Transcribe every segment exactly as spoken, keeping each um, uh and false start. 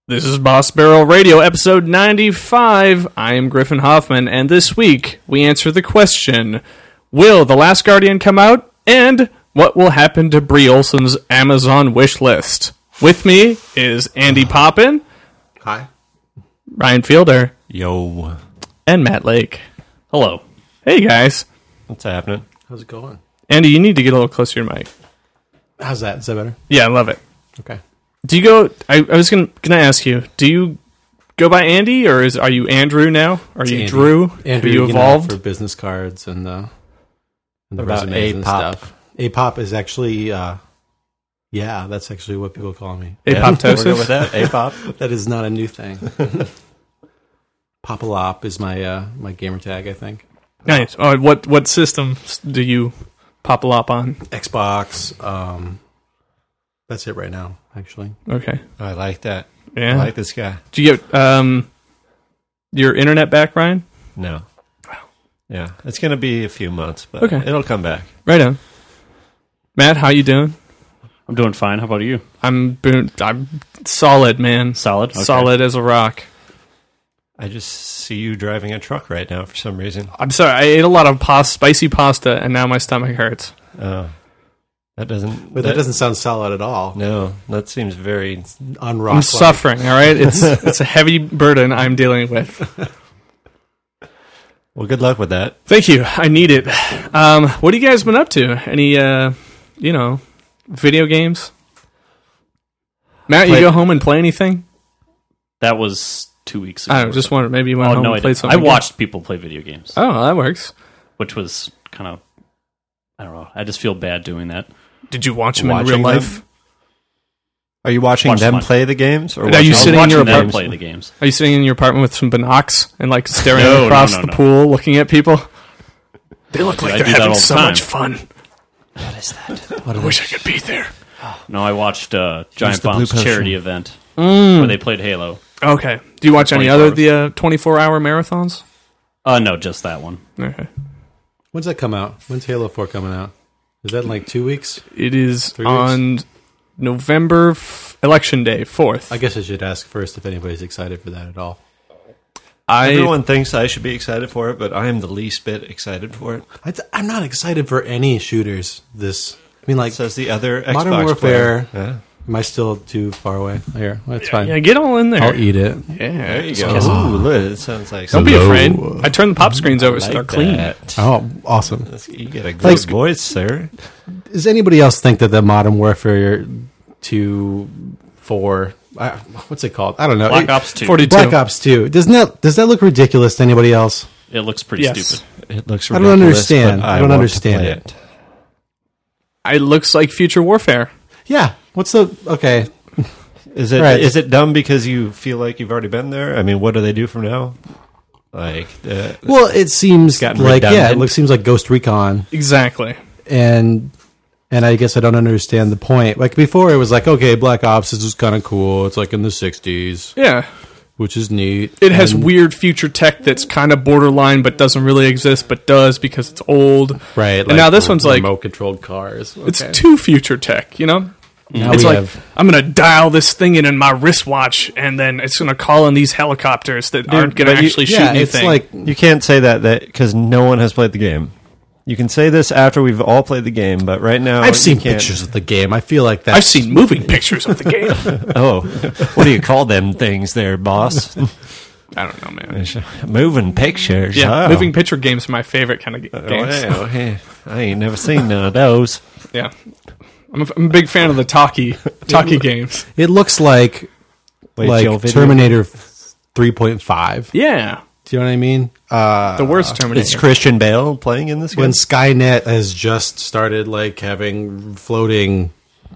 This is Boss Barrel Radio, episode ninety-five. I am Griffin Hoffman, and this week we answer the question, will The Last Guardian come out? And what will happen to Brie Olson's Amazon wish list? With me is Andy Poppin. Hi. Ryan Fielder. Yo. And Matt Lake. Hello. Hey, guys. What's happening? How's it going? Andy, you need to get a little closer to your mic. How's that? Is that better? Yeah, I love it. Okay. Do you go... I, I was going to ask you, do you go by Andy, or is are you Andrew now? Are It's you Andy. Drew? Andrew, Are you you know, evolved? for business cards and, uh, and the What about resumes and A-pop? stuff. A-pop is actually, uh, yeah, that's actually what people call me. Apoptosis? We'll go with that. A-pop. That is not a new thing. Popalop is my uh, my gamer tag, I think. Nice. Oh, what what systems do you pop a lop on? Xbox. Um, that's it right now, actually. Okay. I like that. Yeah. I like this guy. Do you get um your internet back, Ryan? No. Yeah. It's going to be a few months, but Okay. it'll come back. Right on. Matt, how you doing? I'm doing fine. How about you? I'm boon- I'm solid, man. Solid? Okay. Solid as a rock. I just see you driving a truck right now for some reason. I'm sorry. I ate a lot of pasta, spicy pasta, and now my stomach hurts. Oh. That doesn't... But that, doesn't sound solid at all. No. That seems very... On rock. I'm suffering. All right, it's it's a heavy burden I'm dealing with. Well, good luck with that. Thank you. I need it. Um, what have you guys been up to? Any, uh, you know, video games? Matt, Play- you go home and play anything? That was two weeks ago. I don't know, just wondered. Maybe you went Oh, home no, I and played didn't. I something. watched people play video games, Oh, that works. which was kind of, I don't know. I just feel bad doing that. Did you watch them in Watching real life? them? Are you watching Watch them them. play the games? Or Are watching you them- sitting in Watching your them apartment? play the games. Are you sitting in your apartment with some binocs and like staring No, no, across no, the no. pool, looking at people? They look like I they're do that having all the so time. much fun. What is that? What I are wish I could be there. No, I watched uh, Giant the blue Bomb's potion. charity event Mm. where they played Halo. Okay. Do you watch any twenty-four other hours. of the uh, twenty-four hour marathons? Uh, no, just that one. Okay. When's that come out? When's Halo four coming out? Is that in like two weeks? It is Three weeks? on November f- election day, fourth. I guess I should ask first if anybody's excited for that at all. I Everyone thinks I should be excited for it, but I am the least bit excited for it. I th- I'm not excited for any shooters. This, I mean, like, Says the other Xbox Modern Warfare. player. Yeah. am I still too far away? Here, well, it's fine. yeah, get all in there. I'll eat it. Yeah, There you so- go. Ooh, look, it sounds like Don't be Hello. afraid. I turn the pop screens over so like they're clean. that. Oh, awesome. You get a good Thanks. voice, sir. Does anybody else think that the Modern Warfare two, four, uh, what's it called? I don't know. Black It- Ops two. forty-two. Black Ops two. Doesn't that does that look ridiculous to anybody else? It looks pretty Yes. stupid. It looks I don't ridiculous, understand. but I don't want to understand play it. It looks like future warfare. Yeah. What's the okay? Is it Right. is it dumb because you feel like you've already been there? I mean, what do they do from now? Like, uh, Well, it seems gotten like yeah, it redundant. looks seems like Ghost Recon, Exactly. and and I guess I don't understand the point. Like before, it was like okay, Black Ops is just kind of cool. It's like in the sixties, Yeah. which is neat. It has And- weird future tech that's kind of borderline, but doesn't really exist, but does because it's old. right. And now this one's like remote controlled cars. it's Okay. too future tech. You know. Now It's we like have- I'm gonna dial this thing in in my wristwatch, and then it's gonna call in these helicopters that aren't gonna but you- actually shoot yeah, anything. it's like you can't say that that because no one has played the game. You can say this after we've all played the game, but right now I've seen you can't- pictures of the game. I feel like that. I've seen moving pictures of the game. Oh, what do you call them things, there, boss? I don't know, man. Moving pictures. Yeah, oh. moving picture games are my favorite kind of g- Oh, games. well, hey, I ain't never seen none of those. Yeah, I'm a, I'm a big fan of the talkie talkie games. It looks like Wait, Joe like video? Terminator three point five. Yeah, Do you know what I mean? Uh, the worst Terminator. Is Christian Bale playing in this game? when Skynet has just started like having floating,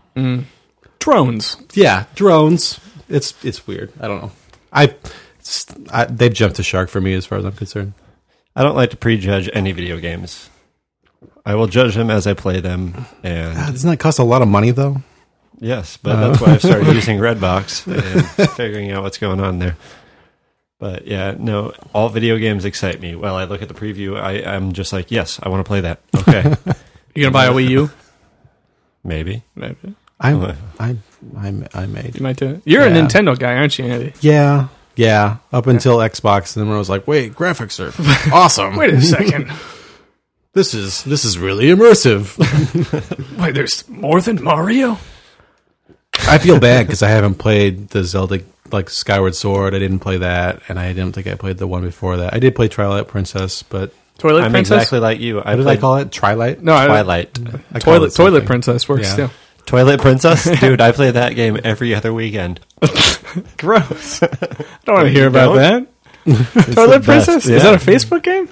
drones. yeah, drones. It's it's weird. I don't know. I, it's- I they've jumped the shark for me as far as I'm concerned. I don't like to prejudge any video games. I will judge them as I play them, and Ah, doesn't that cost a lot of money though? yes, but that's why I've started using Redbox and figuring out what's going on there. But yeah, no, all video games excite me. While I look at the preview, I, I'm just like, yes, I want to play that. Okay, You gonna buy a Wii U? maybe. Maybe. I Oh. I I, ma- I made. You might do it. You're Yeah. a Nintendo guy, aren't you, Andy? Yeah, yeah. Up until Xbox, and then when I was like, wait, graphics are awesome. Wait a second. This is this is really immersive. Wait, there's more than Mario? I feel bad because I haven't played the Zelda, like Skyward Sword. I didn't play that, and I didn't think I played the one before that. I did play Twilight Princess, but Toilet I'm Princess? exactly like you. I what did played I call it? Twilight? No, I, Twilight. I call Toilet, it Toilet something. Princess works Yeah. still. Toilet Princess? Dude, I play that game every other weekend. Gross. I don't want to hear you about don't? that. Toilet the Princess? best, Is yeah. that a Facebook game?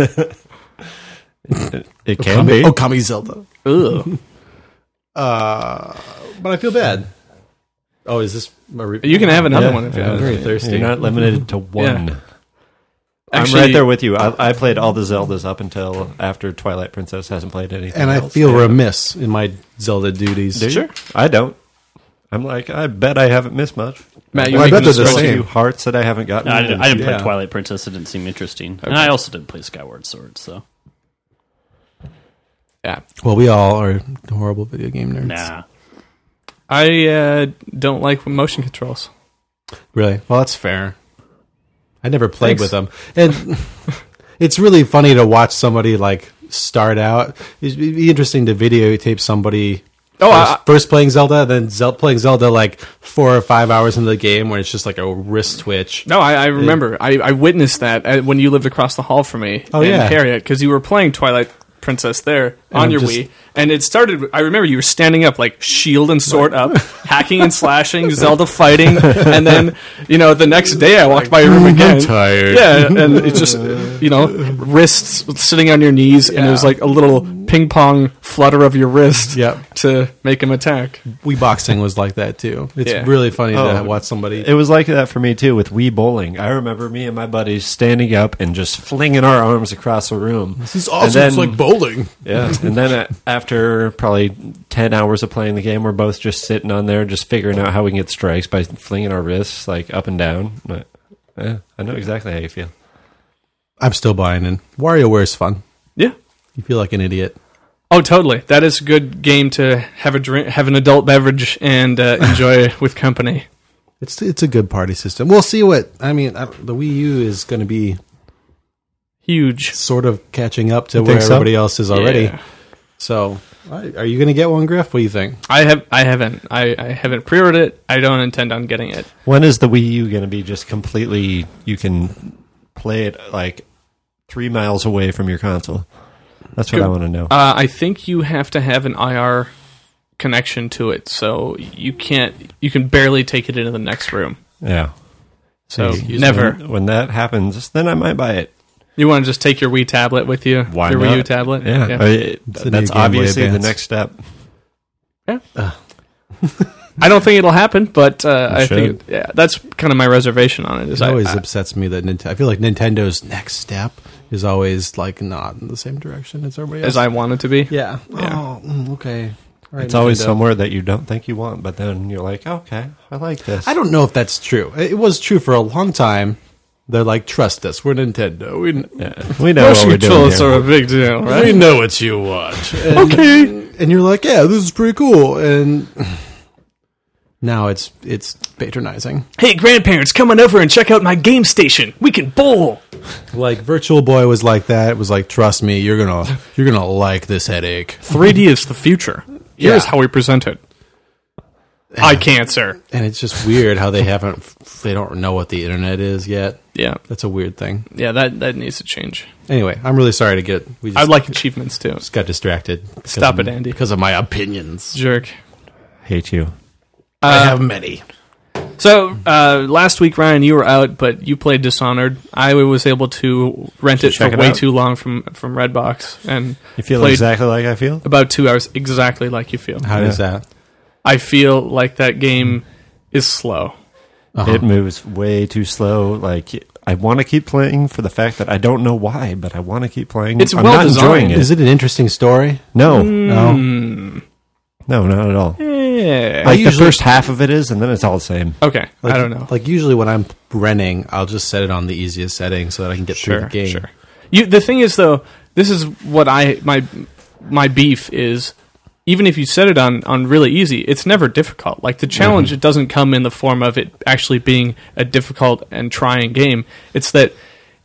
It, it can Okami, be. Okami Zelda. Ugh. Uh, but I feel bad. Oh, is this? A re- You can have another Yeah, one if you yeah, want. very thirsty. You're not limited to one. Yeah. I'm Actually- right there with you. I, I played all the Zeldas up until after Twilight Princess hasn't played anything And I else. feel Yeah. remiss in my Zelda duties. Do you? Sure. I don't. I'm like, I bet I haven't missed much. Matt, you Well, I making bet a they're the scroll? There's a same. few hearts that I haven't gotten. No, I didn't, I didn't Yeah. play Twilight Princess. It didn't seem interesting. And I also didn't play Skyward Sword, so. Yeah. Well, we all are horrible video game nerds. Nah. I uh, don't like motion controls. Really? Well, that's fair. I never played Thanks. with them. And it's really funny to watch somebody like start out. It'd be interesting to videotape somebody Oh, first, I- first playing Zelda, then Zel- playing Zelda like four or five hours into the game where it's just like a wrist twitch. No, I, I remember. I, I witnessed that uh, when you lived across the hall from me Oh, in yeah. Harriet, because you were playing Twilight Princess there And on I'm your just- Wii. And it started, I remember you were standing up, like, shield and sword up, hacking and slashing, Zelda fighting. And then, you know, the next day I walked by your room again. tired. Yeah, and it's just, you know, wrists sitting on your knees, and it was Yeah. like a little ping pong flutter of your wrist Yep. to make him attack. Wii boxing was like that too. It's Yeah. really funny Oh. to watch somebody. It was like that for me too with Wii bowling. I remember me and my buddies standing up and just flinging our arms across the room. This is awesome. It's like bowling. Yeah, and then uh, after probably ten hours of playing the game, we're both just sitting on there, just figuring out how we can get strikes by flinging our wrists like up and down. But, yeah, I know exactly how you feel. I'm still buying in. WarioWare's fun. Yeah. You feel like an idiot. Oh, totally. That is a good game to have a drink, have an adult beverage, and uh, enjoy with company. It's it's a good party system. We'll see what I mean. I, the Wii U is going to be Huge. sort of catching up to You where think so? everybody else is already. Yeah. So, I- are you going to get one, Griff? What do you think? I have. I haven't. I, I haven't pre-ordered it. I don't intend on getting it. When is the Wii U going to be just completely? You can play it like three miles away from your console. That's what Good. I want to know. Uh, I think you have to have an I R connection to it, so you can't. You can barely take it into the next room. yeah. So See, never. When, when that happens, then I might buy it. You want to just take your Wii tablet with you? Why your not? Wii U tablet? Yeah, I mean, it- It's the that's new Game Boy obviously the Advance. next step. I don't think it'll happen, but uh, I should. think yeah, that's kind of my reservation on it. Is It I, always I, upsets me that Nintendo. I feel like Nintendo's next step is always like not in the same direction as everybody else. as I want it to be. yeah. Yeah. Oh, mm, okay. All right, It's always Nintendo. somewhere that you don't think you want, but then you're like, okay, I like this. I don't know if that's true. It was true for a long time. They're like, trust us. We're Nintendo. We Yeah, we know what Motion we're doing controls here. are a big deal, we right? know what you want. And, Okay. And you're like, yeah, this is pretty cool. And now it's it's patronizing. Hey, grandparents, come on over and check out my game station. We can bowl. Like Virtual Boy was like that. It was like, trust me, you're gonna you're gonna like this headache. three D is the future. Here's Yeah. how we present it. Eye cancer. And it's just weird how they haven't they don't know what the internet is yet. Yeah, That's a weird thing. yeah, that that needs to change. Anyway, I'm really sorry to get we just, I'd like achievements too. just got distracted. because Stop of- it, Andy. Because of my opinions. Jerk. Hate you. I have many. So uh, last week, Ryan, you were out, but you played Dishonored. I was able to rent Did it you for check it way out? too long from from Redbox, and You feel played exactly like I feel? about two hours, exactly like you feel. How Yeah. does that? I feel like that game is slow. Uh-huh. It moves way too slow. Like, I want to keep playing for the fact that I don't know why, but I want to keep playing. It's I'm well not enjoying designed. it. Is it an interesting story? No, No. Hmm. no, not at all. Yeah. Like, usually- the first half of it is, and then it's all the same. Okay, Like, I don't know. Like usually when I'm renting, I'll just set it on the easiest setting so that I can get through Sure, the game. sure. You, the thing is, though, this is what I my my beef is. even if you set it on, on really easy, it's never difficult. Like the challenge, mm-hmm. it doesn't come in the form of it actually being a difficult and trying game. It's that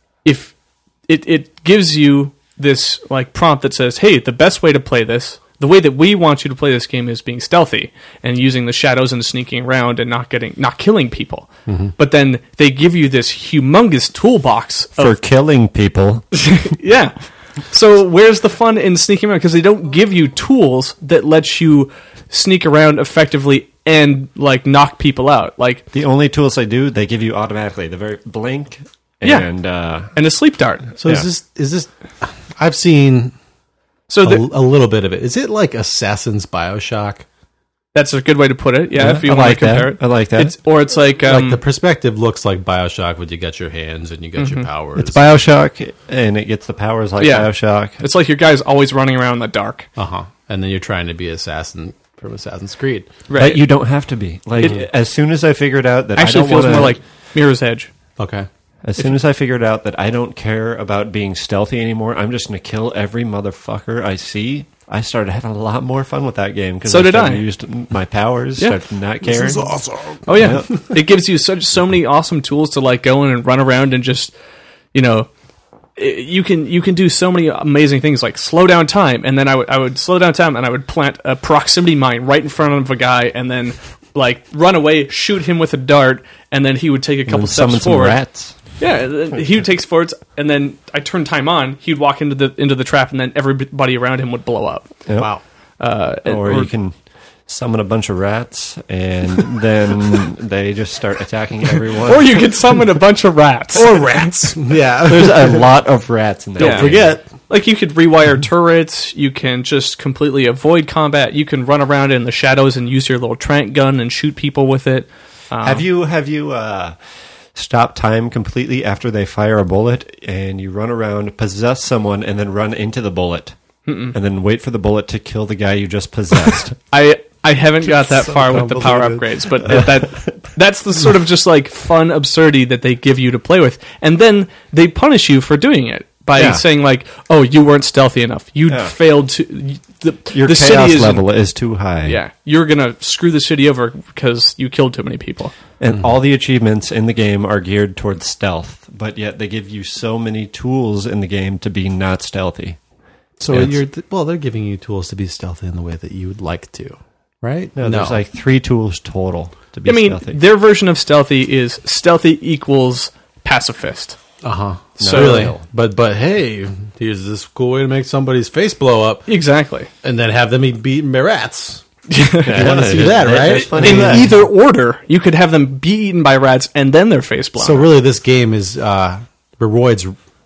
if it, it gives you this like prompt that says, hey, the best way to play this, the way that we want you to play this game is being stealthy and using the shadows and sneaking around and not getting, not killing people. Mm-hmm. But then they give you this humongous toolbox for of, killing people. Yeah. So where's the fun in sneaking around? Because they don't give you tools that let you sneak around effectively and like knock people out. Like the only tools they do, they give you automatically. The very blink and yeah. uh, and a sleep dart. So yeah. is this is this? I've seen so the, a, a little bit of it. Is it like Assassin's BioShock? That's a good way to put it. Yeah, Yeah, if you I want like to compare that. it, I like that. It's, or it's like um, Like the perspective looks like BioShock, when you got your hands and you got your powers. It's BioShock, and it gets the powers like Yeah. BioShock. it's like your guy's always running around in the dark. Uh huh. And then you're trying to be assassin from Assassin's Creed. But you don't have to be. Like It- as soon as I figured out that Actually I don't feels wanna, more like Mirror's Edge. Okay. as soon as I figured out that I don't care about being stealthy anymore, I'm just going to kill every motherfucker I see. I started having a lot more fun with that game because So I did started I. used my powers, Yeah. started not caring. awesome. Oh yeah, it gives you such so many awesome tools to like go in and run around and just, you know, i- you can you can do so many amazing things like slow down time, and then I would I would slow down time and I would plant a proximity mine right in front of a guy and then like run away, shoot him with a dart, and then he would take a couple And steps summon some forward. rats. Yeah, th- he would take forwards, and then I turn time on. He'd walk into the into the trap, and then everybody around him would blow up. Yep. Wow. Uh, and- Or, you can summon a bunch of rats, and then they just start attacking everyone. or you could summon a bunch of rats. Or rats. Yeah. There's a lot of rats in there. Don't forget. Like you could rewire turrets. You can just completely avoid combat. You can run around in the shadows and use your little trank gun and shoot people with it. Um, Have you have you uh, stopped time completely after they fire a bullet, and you run around, possess someone, and then run into the bullet, Mm-mm. and then wait for the bullet to kill the guy you just possessed? I I haven't got that So far with the power convoluted. upgrades, but that that's the sort of just like fun absurdity that they give you to play with, and then they punish you for doing it by Yeah. saying like, "Oh, you weren't stealthy enough. You Yeah. failed to you- the, Your the chaos city is level is too high. Yeah, you're gonna screw the city over because you killed too many people." And all the achievements in the game are geared towards stealth, but yet they give you so many tools in the game to be not stealthy. So It's- you're well, they're giving you tools to be stealthy in the way that you would like to, right? No, there's like three tools total to be I mean, stealthy. their version of stealthy is stealthy equals pacifist. uh huh. So- really, but but hey, here's this cool way to make somebody's face blow up, Exactly. and then have them eat beaten by rats. Yeah, You want to see there's- that, there's right? plenty In of that. either order, you could have them be eaten by rats and then their face blown. So really, this game is uh, rewards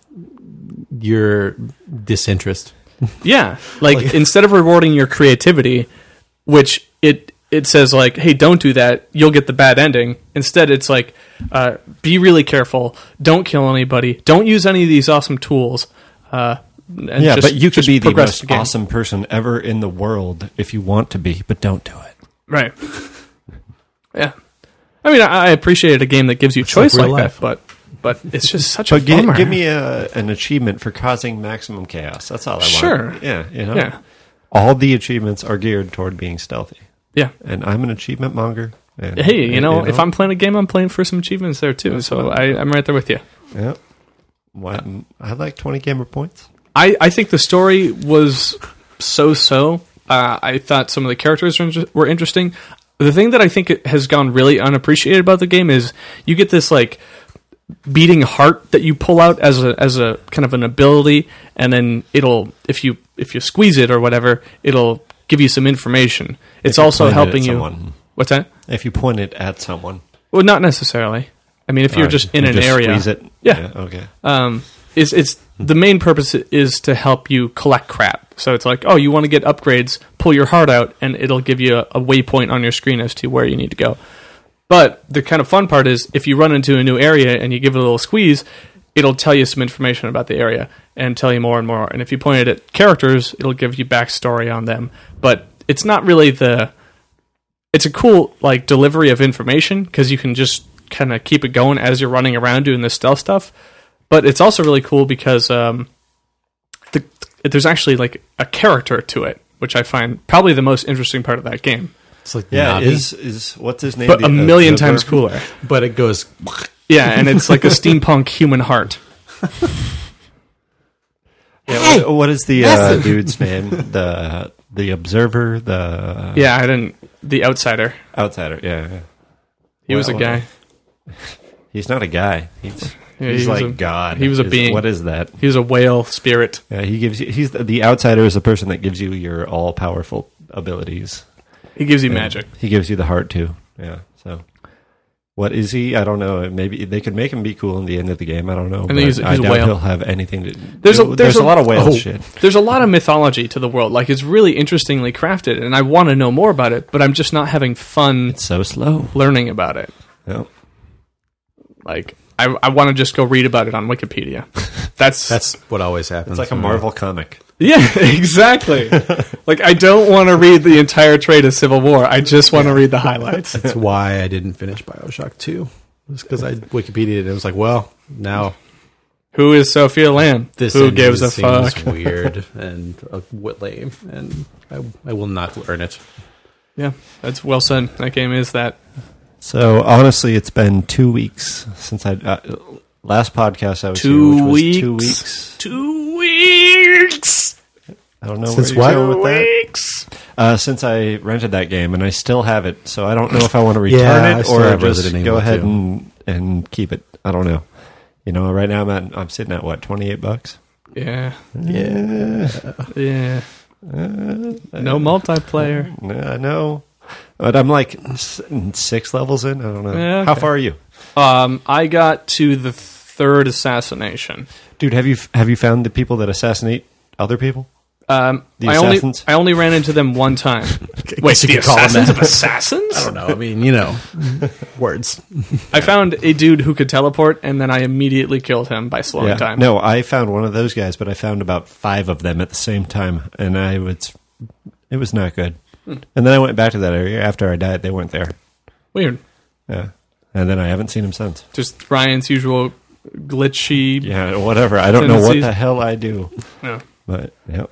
your disinterest. yeah, like, instead of rewarding your creativity, which it it says like, "Hey, don't do that. You'll get the bad ending." Instead, it's like, uh, "Be really careful. Don't kill anybody. Don't use any of these awesome tools." Uh, and Yeah, just- but you could just be the progress most game. awesome person ever in the world if you want to be, but don't do it. Right. Yeah. I mean, I I appreciate a game that gives you choice like like, real life. that, but but it's just such a But gi- bummer. give me a, an achievement for causing maximum chaos. That's all I want. Sure. Yeah, you know. Yeah. All the achievements are geared toward being stealthy, Yeah. and I'm an achievement monger. And, Hey, you and, know, if I'm playing a game, I'm playing for some achievements there too. So I, I'm right there with you. yeah, what, I like twenty gamer points. I, I think the story was so-so. Uh, I thought some of the characters were, inter- were interesting. The thing that I think it has gone really unappreciated about the game is you get this like beating heart that you pull out as a as a kind of an ability, and then it'll if you if you squeeze it or whatever, it'll give you some information. It's If you also point it at helping you. someone. What's that? If you point it at someone, Well, not necessarily. I mean, if you're Or just you in an just area, squeeze it. Yeah. Okay. um, it's it's the main purpose is to help you collect crap. So it's like, oh, you want to get upgrades, pull your heart out, and it'll give you a, a waypoint on your screen as to where you need to go. But the kind of fun part is if you run into a new area and you give it a little squeeze, it'll tell you some information about the area and tell you more and more. And if you point it at characters, it'll give you backstory on them. But it's not really the. It's a cool like delivery of information because you can just kind of keep it going as you're running around doing this stealth stuff. But it's also really cool because um, the, there's actually like a character to it, which I find probably the most interesting part of that game. It's like Yeah, Navi, is is what's his name? But The a million observer? times cooler. but it goes. Yeah, and it's like a steampunk human heart. Yeah, what, what is the uh, dude's name? The the observer, the Yeah, I didn't. The outsider. outsider. Yeah, yeah. He was a Well, guy. He's not a guy. He's Yeah, he's he was like a- God. he was a Is- being. What is that? He was a whale spirit. Yeah, he gives you. He's the, the outsider is the person that gives you your all powerful abilities. He gives you Yeah. magic. He gives you the heart too. Yeah. So, what is he? I don't know. Maybe they could make him be cool in the end of the game. I don't know. think he's- but he's I a doubt whale. he'll have anything to. There's a- there's, there's a, a- lot of whale oh. shit. There's a lot of mythology to the world. Like, it's really interestingly crafted, and I want to know more about it, but I'm just not having fun So slow. learning about it. Yeah. Like, I, I want to just go read about it on Wikipedia. That's That's what always happens. It's like a Marvel comic. yeah, exactly. Like, I don't want to read the entire trade of Civil War. I just want to read the highlights. That's why I didn't finish Bioshock two. It was because I Wikipedia'd it. It was like, well, now Who is Sophia Lamb? this Who ending gives a seems fuck? weird and uh, w- lame, and I, I will not learn it. Yeah, that's well said. That game is that. So honestly, it's been two weeks since I uh, last podcast I was Two here, which was weeks. two weeks. Two weeks. I don't know Since where you're what? going with that. Weeks. Uh, since I rented that game, and I still have it, so I don't know if I want to return Yeah, I it still or have just Resident go Evil ahead too. and and keep it. I don't know. You know, right now I'm at, I'm sitting at what twenty eight bucks. Yeah. Yeah, Yeah. No multiplayer. I know, but I'm like s- six levels in. I don't know. Yeah, How okay. far are you, Um, I got to the third assassination. dude? Have you have you found the people that assassinate other people? Um, The I only assassins? I only ran into them one time. Wait, you the could call them assassins that. of assassins? I don't know. I mean, you know, words. I found a dude who could teleport, and then I immediately killed him by slowing time. No, I found one of those guys, but I found about five of them at the same time, and I was it was not good. Hmm. And then I went back to that area after I died. They weren't there. Weird. Yeah, and then I haven't seen him since. Just Ryan's usual glitchy. Yeah, whatever. I don't know what Tendencies. the hell I do, No. but yeah,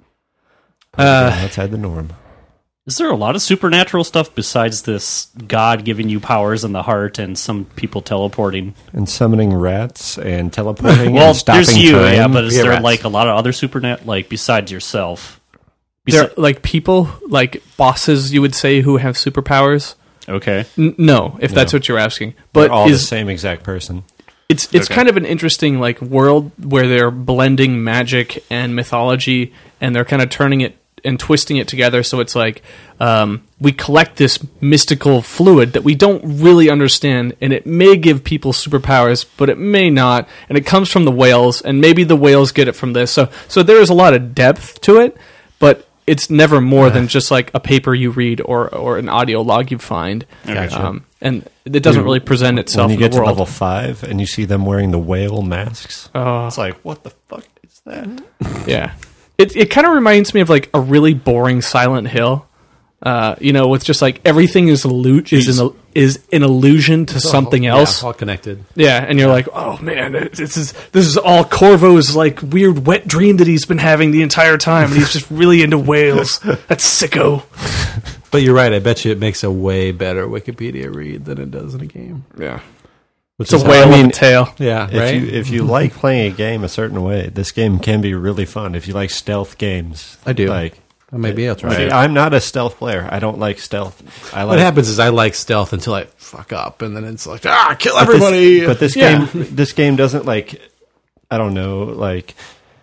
Uh, outside the norm. Is there a lot of supernatural stuff besides this God giving you powers in the heart and some people teleporting? And summoning rats and teleporting. Well, and stopping there's you, time. yeah, but is Yeah, there rats. like a lot of other supernat like besides yourself? They're Besi- like people, like bosses, you would say, who have superpowers. okay. N- no, if that's No. what you're asking. They're But all the is same exact person. it's it's Okay. kind of an interesting like world where they're blending magic and mythology, and they're kind of turning it and twisting it together. So it's like um, we collect this mystical fluid that we don't really understand, and it may give people superpowers, but it may not. And it comes from the whales, and maybe the whales get it from this. So so there is a lot of depth to it, but it's never more than just like a paper you read or or an audio log you find. Gotcha. Um, and it doesn't Dude, really present itself When you in get the to world. level five and you see them wearing the whale masks, Oh. it's like, what the fuck is that? Yeah, it it kind of reminds me of like a really boring Silent Hill. Uh, you know, with just like everything is illu- is an is an illusion to something Yeah, else. all connected. Yeah, and you're like, oh man, this is this is all Corvo's like weird wet dream that he's been having the entire time, and he's just really into whales. That's sicko. But you're right. I bet you it makes a way better Wikipedia read than it does in a game. Yeah, Which it's a is whale I mean, with a tail. Yeah, If right. you if you like playing a game a certain way, this game can be really fun. If you like stealth games, I do. Like, Maybe I'll try see, it. I'm not a stealth player. I don't like stealth. I like What happens is I like stealth until I fuck up, and then it's like, ah, kill but this- everybody. But this Yeah. game, this game doesn't like, I don't know, like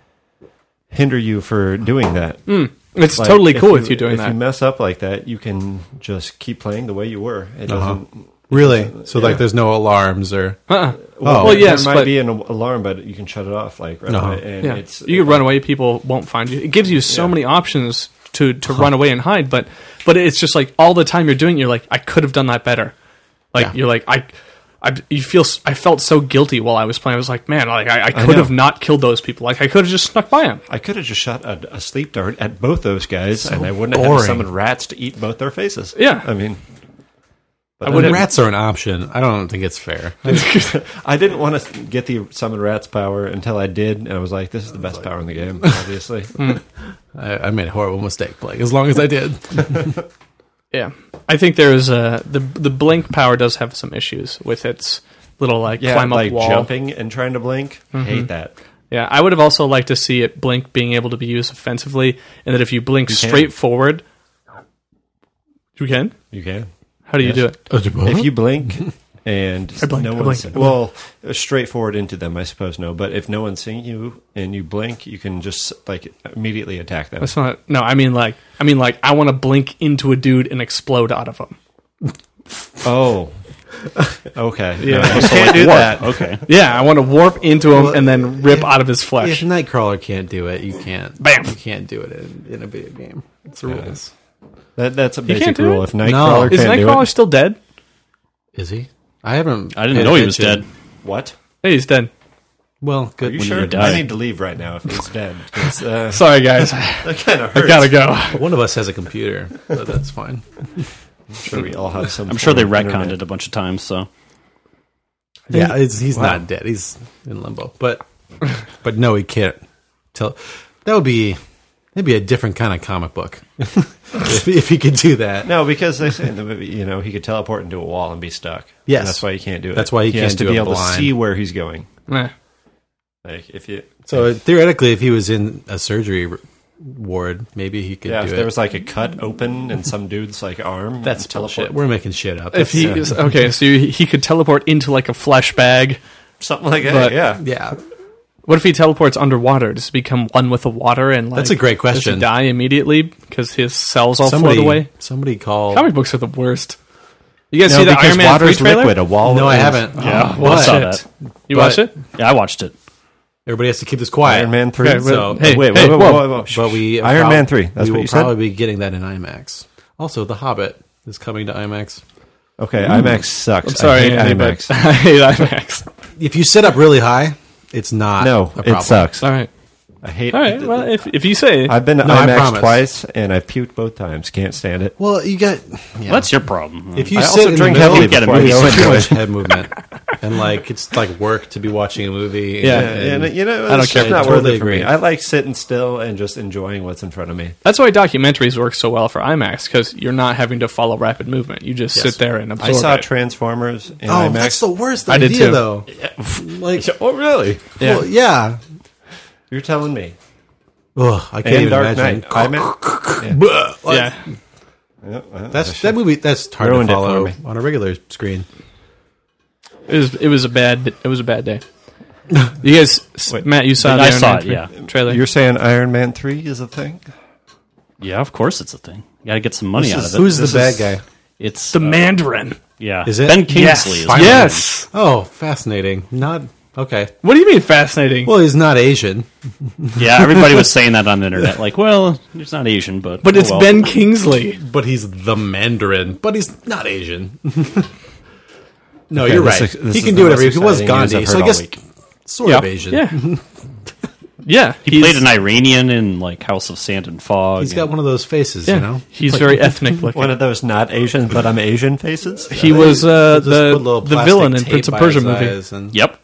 hinder you for doing that. It's Like, totally if cool with you doing if that. you mess up like that, you can just keep playing the way you were. It Uh-huh. doesn't. Really? So Yeah. like, there's no alarms or Uh-uh. Oh. well, yes, there might but be an alarm, but you can shut it off. Like, right Uh-huh. away, and yeah, it's you can run away. People won't find you. It gives you so Yeah. many options to, to run away and hide. But but it's just like all the time you're doing, it, you're like, I could have done that better. Like Yeah. you're like I, I you feel s- I felt so guilty while I was playing. I was like, man, like I, I could know. have not killed those people. Like I could have just snuck by them. I could have just shot a, a sleep dart at both those guys, and I wouldn't have had boring. to summon rats to eat both their faces. Yeah. I mean, But I I, wouldn't- Rats are an option. I don't think it's fair. I didn't want to get the summon rats power until I did, and I was like, "This is the best power in the game." Obviously, I, I made a horrible mistake playing. As long as I did, Yeah, I think there's uh, the the blink power does have some issues with its little like yeah, climb up like wall. jumping and trying to blink. Hate that. Yeah, I would have also liked to see it blink being able to be used offensively, and that if you blink You can. straight forward, you can. You can. How do you Yes. do it? If you blink and I blink, no I one's blink, I well, straightforward into them, I suppose no. But if no one's seeing you and you blink, you can just like immediately attack them. That's not. No, I mean like I mean like I want to blink into a dude and explode out of him. Oh, okay. Yeah. No, you So, can't like, do Warp. that. Okay. Yeah, I want to warp into him Well, and then rip if- out of his if flesh. Nightcrawler can't do it, you can't. Bam. You can't do it in, in a video game. It's the rules. That, that's a can't basic do rule. it? If Nightcrawler Is can't do Nightcrawler it, still dead? Is he? I haven't. I didn't paid know he was attention. dead. what? Hey, he's dead. Well, good. Are you When sure? you die. I need to leave right now if he's dead. It's, uh, Sorry, guys. that kind of I hurts. gotta go. One of us has a computer, but that's fine. I'm sure we all have some. I'm sure they form of retconned internet. it a bunch of times. So Yeah, it's, he's Wow. not dead. He's in limbo. But but no, he can't tell. That would be that'd be a different kind of comic book if, if he could do that. No, because they say in the movie, you know, he could teleport into a wall and be stuck. Yes. And that's why he can't do it. That's why he has can't to do be it able blind. to see where he's going. Eh. Like if you, So theoretically, if he was in a surgery r- ward, maybe he could yeah, do if it. there was like a cut open in some dude's like arm, That's and teleport, bullshit. We're making shit up. If he That's- is okay, so he he could teleport into like a flesh bag. something like that. But- yeah, yeah, What if he teleports underwater? Does he become one with the water and like, That's a great Does question. he die immediately because his cells all somebody float away? somebody call. Comic books are the worst. You guys no, see the because Iron Man three water's trailer? liquid. A wall. No, I is- haven't. yeah, Oh, I saw shit. that. You But- watched it? Yeah, I watched it. Everybody has to keep this quiet. Iron Man three. Okay, So- but- hey, wait, hey, wait, wait, whoa. whoa, whoa. But we Iron prob- Man three. That's we what will you said? probably be getting that in IMAX. Also, The Hobbit is coming to IMAX. Okay, IMAX sucks. I'm sorry, I hate Andy, but IMAX. I hate IMAX. If you sit up really high, it's not. No, a problem. it sucks. All right, I hate. all right. Well, if if you say, I've been to No, I IMAX promise. twice and I've puked both times. Can't stand it. Well, you got. Yeah. Well, that's your problem. If you I sit also in drink the middle, heavily you get a before I movie. go It's too into much it. head movement, and like it's like work to be watching a movie. Yeah. and, And you know, I don't it's care. just not I totally worth it for me. agree. I like sitting still and just enjoying what's in front of me. that's why documentaries work so well for IMAX because you're not having to follow rapid movement. You just Yes. sit there and absorb I saw it. Transformers in Oh, IMAX. that's the worst I idea, did too. though. Like, oh, really? Yeah. well, yeah. You're telling me? Ugh, I can't And even Dark imagine. Knight. IMAX. Blah, like, yeah. Yeah, well, That's that movie. That's hard Ruined to it for follow me. on a regular screen. It was it was a bad it was a bad day. You guys, Wait. Matt, you saw the I Iron saw Man it, three yeah. trailer. You're saying Iron Man three is a thing? Yeah, of course it's a thing. You got to get some money This out is- of it. Who's the This bad is- guy? It's the uh, Mandarin. Yeah, Is it? Ben Kingsley? Yes. Is Finally. Yes. Oh, fascinating. Not okay. What do you mean fascinating? Well, he's not Asian. Yeah, everybody was saying that on the internet. Like, well, he's not Asian, but but oh it's well. Ben Kingsley. But he's the Mandarin. But he's not Asian. no, Okay, you're this right. is- this he is can the do most whatever. He was exciting news Gandhi, I've so I heard guess all week. sort Yeah. of Asian. Yeah. Yeah. He he's- played an Iranian in like House of Sand and Fog. He's got and- one of those faces, Yeah. you know. He's very ethnic looking. One of those not Asian, but I'm Asian faces? He was uh, Just put a the little the plastic villain in tape Prince of by Persia his movie. eyes and- Yep.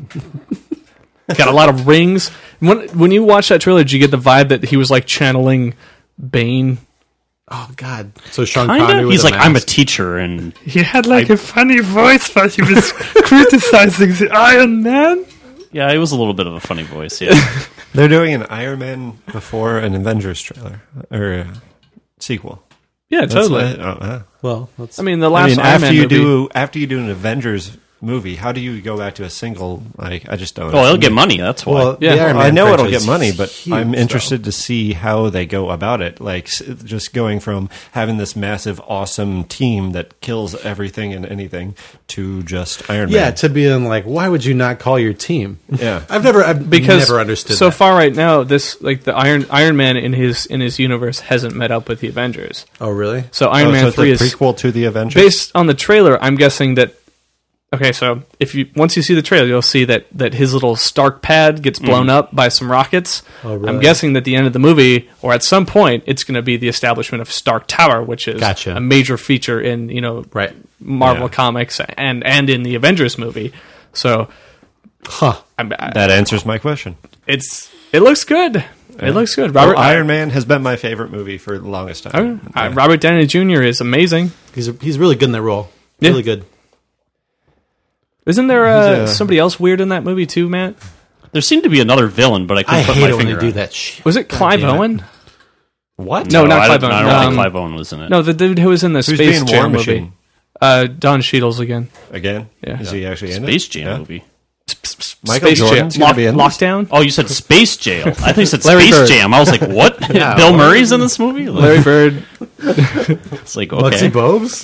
Got a lot of rings. When when you watch that trailer, did you get the vibe that he was like channeling Bane? Oh God! So Sean Kinda. Connery. with He's a like, I'm a mask. teacher, and He had like a funny voice, but he was criticizing the Iron Man. yeah, it was a little bit of a funny voice. Yeah, They're doing an Iron Man before an Avengers trailer or uh, sequel. Yeah, That's, totally. uh, oh, uh. Well, let's, I mean, the last I mean, Iron after Man you movie, do after you do an Avengers movie, how do you go back to a single? Like, I just don't. oh, he'll get money. That's why. well, Yeah. the Iron Well, I Man know it'll franchise get money, is but huge, I'm though. interested to see how they go about it. Like, s- just going from having this massive, awesome team that kills everything and anything to just Iron Yeah, Man. to be in like, why would you not call your team? Yeah. I've never, I've because never understood. so that. far right now. This like the Iron Iron Man in his in his universe hasn't met up with the Avengers. Oh, really? So Iron Oh, Man so it's three a is prequel to the Avengers. based on the trailer. I'm guessing that Okay, so if you once you see the trailer, you'll see that, that his little Stark pad gets blown Mm. up by some rockets. Oh, really? I'm guessing that at the end of the movie, or at some point, it's going to be the establishment of Stark Tower, which is Gotcha. a major feature in you know Right. Marvel Yeah. comics and and in the Avengers movie. So Huh. I'm, I, That answers my question. it's it looks good. It looks good. Robert Well, Iron Man has been my favorite movie for the longest time. uh, Robert Downey Junior is amazing. He's he's really good in that role. Yeah. Really good. Isn't there uh, He's a- somebody else weird in that movie too, Matt? There seemed to be another villain, but I couldn't I put hate my it when finger they do on it. that shit. Was it Clive damn it. Owen? What? No, not I Clive don't, Owen. I don't Um, think Clive Owen was in it. No, the dude who was in the Who's Space being Jam War movie. Machine Uh, Don Cheadle's again. again? Yeah. Is he actually in Space it? Jam Yeah. movie. Michael Space Jordan's Jam. gonna Lock, be in this? Lockdown? Oh, you said Space Jail. I think you said Larry Space Bird. Jam. I was like, what? Yeah, Bill what? Murray's in this movie? Like, Larry Bird. it's like, okay. Muggsy Bogues?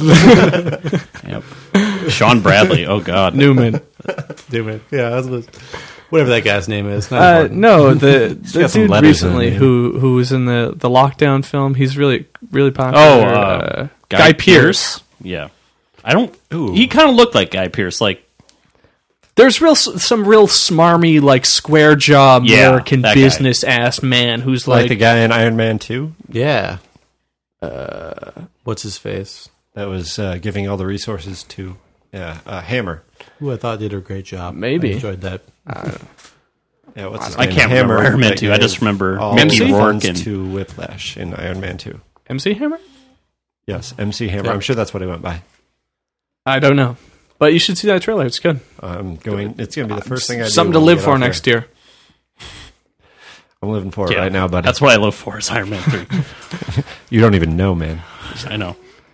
Yep. Sean Bradley. Oh, God. Newman. Damn yeah, that's what, whatever that guy's name is. Not Uh, important. no, the, the got some dude letters in recently it, yeah. who who was in the, the Lockdown film. He's really really popular. Oh, uh, Guy, Pearce. Yeah. I don't. Ooh. He kind of looked like Guy Pearce. Like, There's real some real smarmy like square jaw Yeah, American that guy. business ass man who's Like, like, the guy in Iron Man two Yeah. Uh, what's his face? that was uh, giving all the resources to yeah, uh, Hammer. Who I thought did a great job. Maybe. I enjoyed that. Yeah, what's his I name? can't remember Iron Man that two. guy I just is remember all Mickey the Rourke horns and- to Whiplash in Iron Man two. M C Hammer. Yes, M C Hammer. Yeah. I'm sure that's what he went by. I don't know, but you should see that trailer. It's good. I'm going. It's going to be the first thing I do. Something to when we live get for off next here. year. I'm living for it Yeah, right now, buddy. That's what I live for is Iron Man three. You don't even know, man. I know.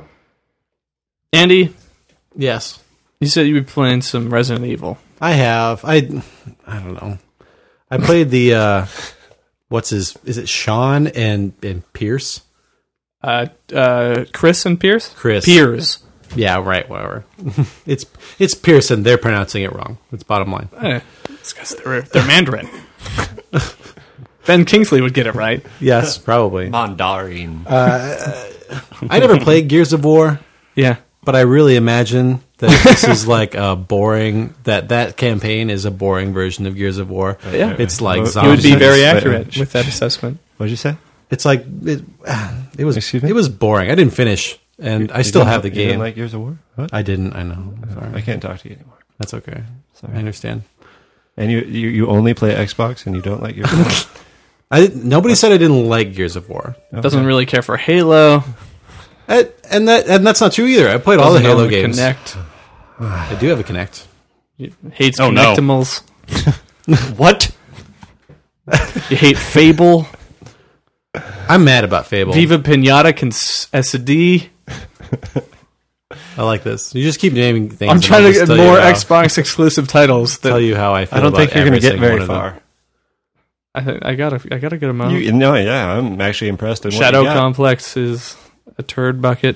Andy, Yes. you said you were playing some Resident Evil. I have. I I don't know. I played the uh what's his is it Sean and and Pierce? Uh, uh, Chris and Pierce. Chris. Piers. Yeah, right, whatever. it's it's Pearson, they're pronouncing it wrong. That's bottom line. Eh, it's 'cause they're, they're Mandarin. Ben Kingsley would get it right. Yes, probably. Mandarin. I never played Gears of War, Yeah. but I really imagine that this is like a boring that that campaign is a boring version of Gears of War. Yeah. It's like You You zombies. would be very But- accurate with that assessment. What'd you say? It's like it, it was Excuse me? it was boring. I didn't finish and I You still didn't- have the you didn't game. like Gears of War? What? I didn't, I know. Sorry. I can't talk to you anymore. That's okay. Sorry. I understand. And you, you, you only play Xbox and you don't like Gears of War? I didn't, nobody said I didn't like Gears of War. Doesn't really care for Halo. I, and that and that's not true either. I played all the Doesn't Halo own the games. Connect. I do have a Connect. Hates Oh, no. Connectimals. What? You hate Fable. I'm mad about Fable. Viva Pinata can s- S D. I like this. You just keep naming things. I'm and trying I'll to just get tell you more how- Xbox exclusive titles. That Tell you how I feel. I don't think about you're going to every get single very one of them. far. I, th- I gotta, I gotta get them out. You, no, yeah, I'm actually impressed. In what Shadow you got. Complex is a turd bucket.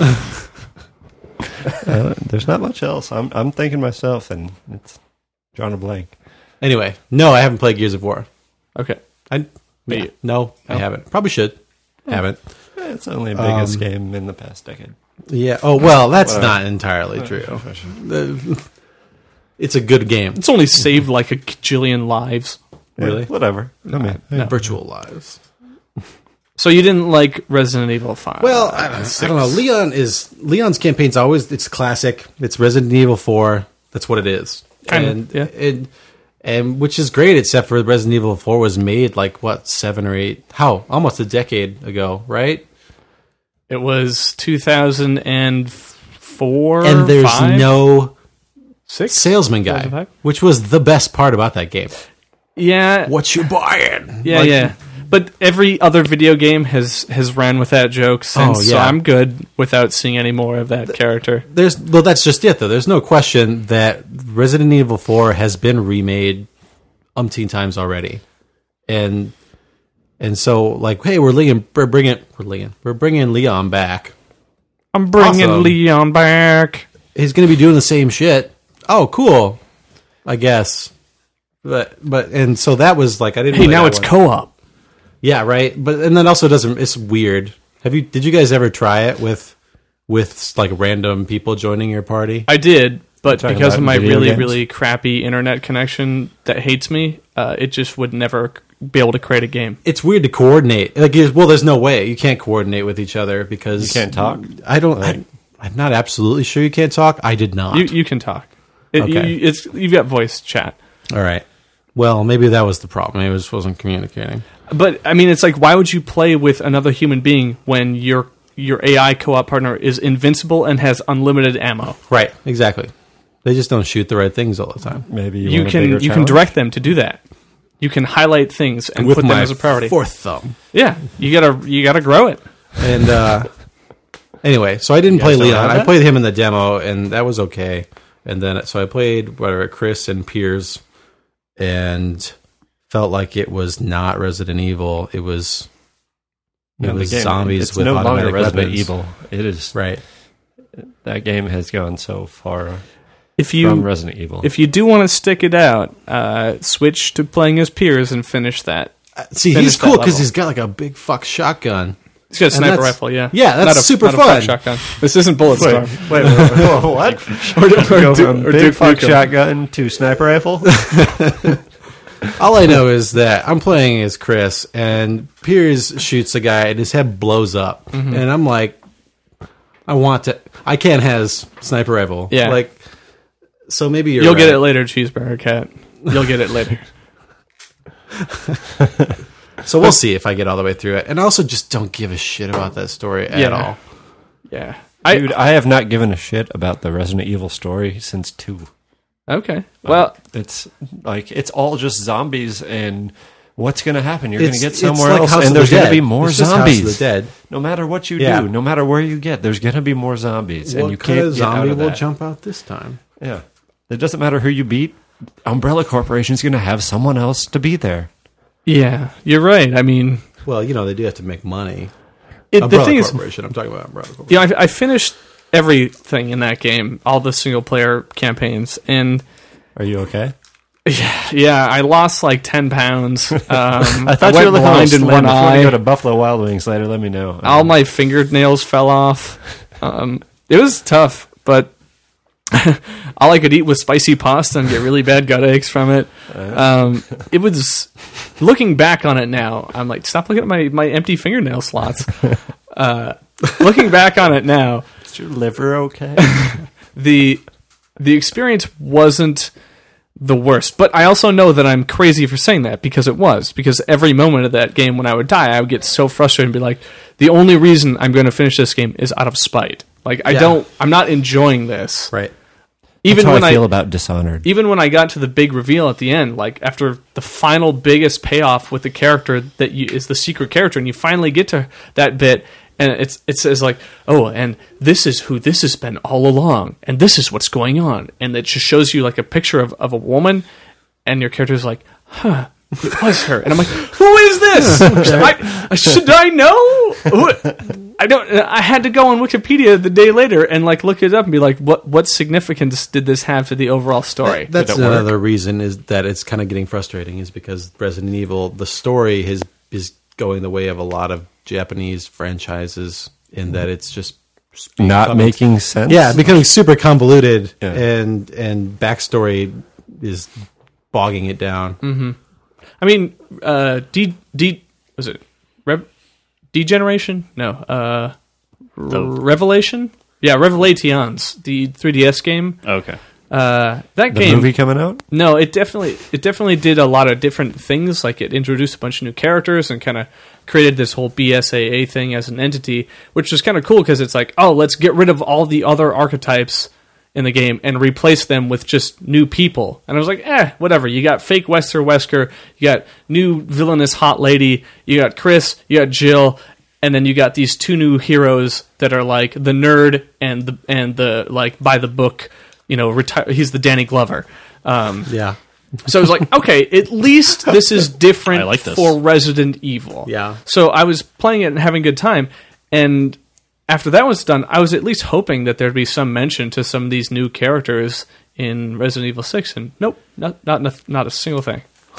Uh, there's not much else. I'm I'm thinking myself, and it's drawing a blank. Anyway, no, I haven't played Gears of War. Okay. I Me- yeah, no, I Oh. haven't. Probably should. Haven't. Eh, It's only the biggest Um, game in the past decade. Yeah. Oh well, that's Whatever. not entirely true. The- It's a good game. It's only saved like a gajillion lives. Really? Yeah, whatever. I mean, yeah. Virtual lives. So you didn't like Resident Evil five? Well, I don't, I don't know. Leon is Leon's campaign's always it's classic. It's Resident Evil four. That's what it is. Kind of, and yeah. it, and which is great, except for Resident Evil four was made like what seven or eight? How almost a decade ago, right? It was two thousand four. And there's five? no six salesman guy, two thousand five? which was the best part about that game. Yeah, What you buying? yeah, Like, yeah. But every other video game has has ran with that joke since. Oh, So yeah. I'm good without seeing any more of that character. There's well, that's just it though. There's no question that Resident Evil four has been remade umpteen times already, and and so like, hey, we're Leon, we're bringing we're Leon, we're bringing Leon back. I'm bringing Awesome. Leon back. He's going to be doing the same shit. Oh, cool, I guess. But but and so that was like I didn't. Hey, really now that it's one. co-op. Yeah, right. But and that also doesn't. It's weird. Have you? Did you guys ever try it with with like random people joining your party? I did, but talking because of about my video really games? really crappy internet connection that hates me, uh, it just would never be able to create a game. It's weird to coordinate. Like, it- well, there's no way you can't coordinate with each other because You can't talk? I don't. I, I'm not absolutely sure you can't talk. I did not. You you can talk. It, Okay. you, it's you've got voice chat. All right. Well, maybe that was the problem. Maybe I just wasn't communicating. But I mean, it's like, why would you play with another human being when your your A I co-op partner is invincible and has unlimited ammo? Right. Exactly. They just don't shoot the right things all the time. Maybe you, You want a can bigger you can challenge? direct them to do that. You can highlight things and With put them my as a priority. fourth thumb. Yeah, you gotta you gotta grow it. And uh, anyway, so I didn't play guys don't Leon. have I that? played him in the demo, and that was okay. And then so I played whatever Chris and Piers, and felt like it was not Resident Evil. It was it No, the was game- zombies it's with no longer automatic Resident weapons. Evil. It is Right. that game has gone so far If from you Resident Evil. if you do want to stick it out, uh, switch to playing as Piers and finish that. See, Finish he's that cool because level. he's got like a big fuck shotgun. He's got a And sniper that's- rifle, yeah. yeah, that's Not a, super not a fuck fun. shotgun. This isn't Bulletstorm. wait, wait, wait, wait, what? Or, or, Go Du- from or big Duke fuck Nukem. shotgun to sniper rifle. All I know is that I'm playing as Chris, and Piers shoots a guy, and his head blows up, Mm-hmm. and I'm like, I want to. I can't has sniper rifle. Yeah. like so maybe you're You'll get right. it later, Cheeseburger Cat. You'll get it later. So we'll see if I get all the way through it, and I also just don't give a shit about that story at Yeah. all. Yeah. I, Dude, I have not given a shit about the Resident Evil story since two. okay. Well, It's like it's all just zombies and what's going to happen? You're going to It's- get it's somewhere like else, House of and the there's going to Dead. be more It's just House of zombies. the Dead. No matter what you Yeah. do, no matter where you get, there's going to be more zombies, What and you kind can't of get out zombie of will that. jump out this time? Yeah, it doesn't matter who you beat. Umbrella Corporation is going to have someone else to be there. yeah, you're right. I mean, Well, you know they do have to make money. it, the Umbrella thing is, Corporation. I'm talking about Umbrella Corporation. you know, I, I finished everything in that game, all the single player campaigns, and Are you okay? yeah, yeah, I lost like ten pounds. Um, I thought went you were looking blind at in one one If you want eye. to go to Buffalo Wild Wings later, let me know. All my fingernails fell off. Um, it was tough, but all I could eat was spicy pasta and get really bad gut aches from it. Um, it was, looking back on it now, I'm like, stop looking at my, my empty fingernail slots. Uh, looking back on it now, Is your liver okay? the the experience wasn't the worst. But I also know that I'm crazy for saying that, because it was. Because every moment of that game when I would die, I would get so frustrated and be like, the only reason I'm going to finish this game is out of spite. Like, I Yeah. don't, I'm not enjoying this. Right. Even That's how when I I, feel about Dishonored. even when I got to the big reveal at the end, like after the final biggest payoff with the character that you, is the secret character, and you finally get to that bit, and it's it says like, oh, and this is who this has been all along, and this is what's going on, and it just shows you like a picture of, of a woman, and your character's like, huh, it was her, and I'm like, who is this? I, should I know? Who- I don't. I had to go on Wikipedia the day later and like look it up and be like, what what significance did this have to the overall story? That's Did it work? another reason is that it's kind of getting frustrating is because Resident Evil, the story is is going the way of a lot of Japanese franchises in that it's just Not becoming- making sense. yeah, becoming super convoluted Yeah. and and backstory is bogging it down. I mean, uh, D D was it Rev, Degeneration? No, uh, R- Revelation. Yeah, Revelations, the three D S game. Okay. Uh, that the game. movie coming out. No, it definitely it definitely did a lot of different things. Like it introduced a bunch of new characters and kind of created this whole B S A A thing as an entity, which was kind of cool because it's like, oh, let's get rid of all the other archetypes in the game and replace them with just new people. And I was like, eh, whatever. You got fake Wester Wesker, you got new villainous hot lady, you got Chris, you got Jill, and then you got these two new heroes that are like the nerd and the and the like by the book. You know, retire. He's the Danny Glover. Um, Yeah. so I was like, okay, at least this is different I like this. for Resident Evil. Yeah. So I was playing it and having a good time. And after that was done, I was at least hoping that there'd be some mention to some of these new characters in Resident Evil six. And nope, not not not a single thing.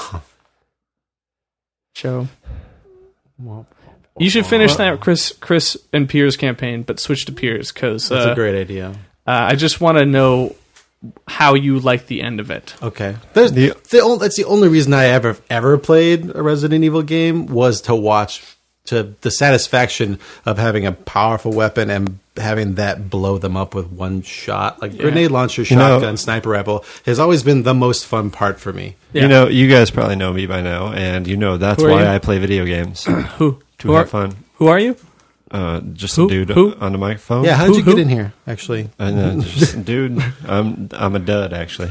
So you should finish that Chris Chris and Piers campaign, but switch to Piers because That's uh, a great idea. uh, I just want to know how you like the end of it. Okay, There's the, the only, that's the only reason I ever ever played a Resident Evil game was to watch to the satisfaction of having a powerful weapon and having that blow them up with one shot. Like Yeah. grenade launcher, You know- shotgun, sniper rifle has always been the most fun part for me. Yeah. You know, you guys probably know me by now, and you know that's Who are why you? I play video games to Who? Who have are, fun. who are you? Uh, just Who? a dude Who? on the microphone. Yeah, how Who- did you who? get in here? Actually, And, uh, just a dude. I'm I'm a dud actually.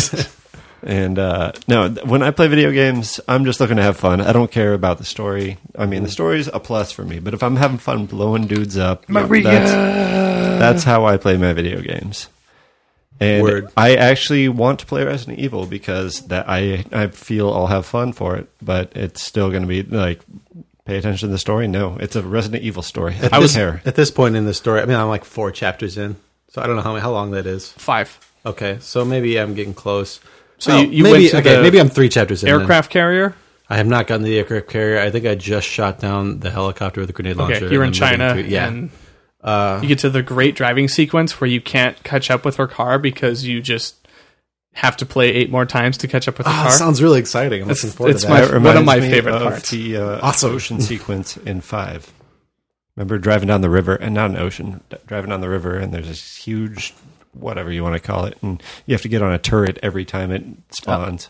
And uh, no, th- when I play video games, I'm just looking to have fun. I don't care about the story. I mean, the story's a plus for me, but if I'm having fun blowing dudes up, Maria! that's that's how I play my video games. And Word. I actually want to play Resident Evil because that I I feel I'll have fun for it, but it's still going to be like pay attention to the story. No, it's a Resident Evil story. I at don't this, care. at this point in the story, I mean, I'm like four chapters in, so I don't know how how long that is. Five. Okay, so maybe I'm getting close. So Oh, you, you maybe went to okay, the maybe I'm three chapters in. then. aircraft carrier. I have not gotten the aircraft carrier. I think I just shot down the helicopter with a grenade launcher. Okay, you're in and then moving China, to- yeah. and Uh, you get to the great driving sequence where you can't catch up with her car because you just have to play eight more times to catch up with her ah, car. sounds really exciting. I'm It's- looking forward it's to my- that. That one of my reminds me favorite of parts. The uh, Awesome. ocean sequence in Five. Remember driving down the river, and not an ocean, d- driving down the river, and there's this huge, whatever you want to call it, and you have to get on a turret every time it spawns.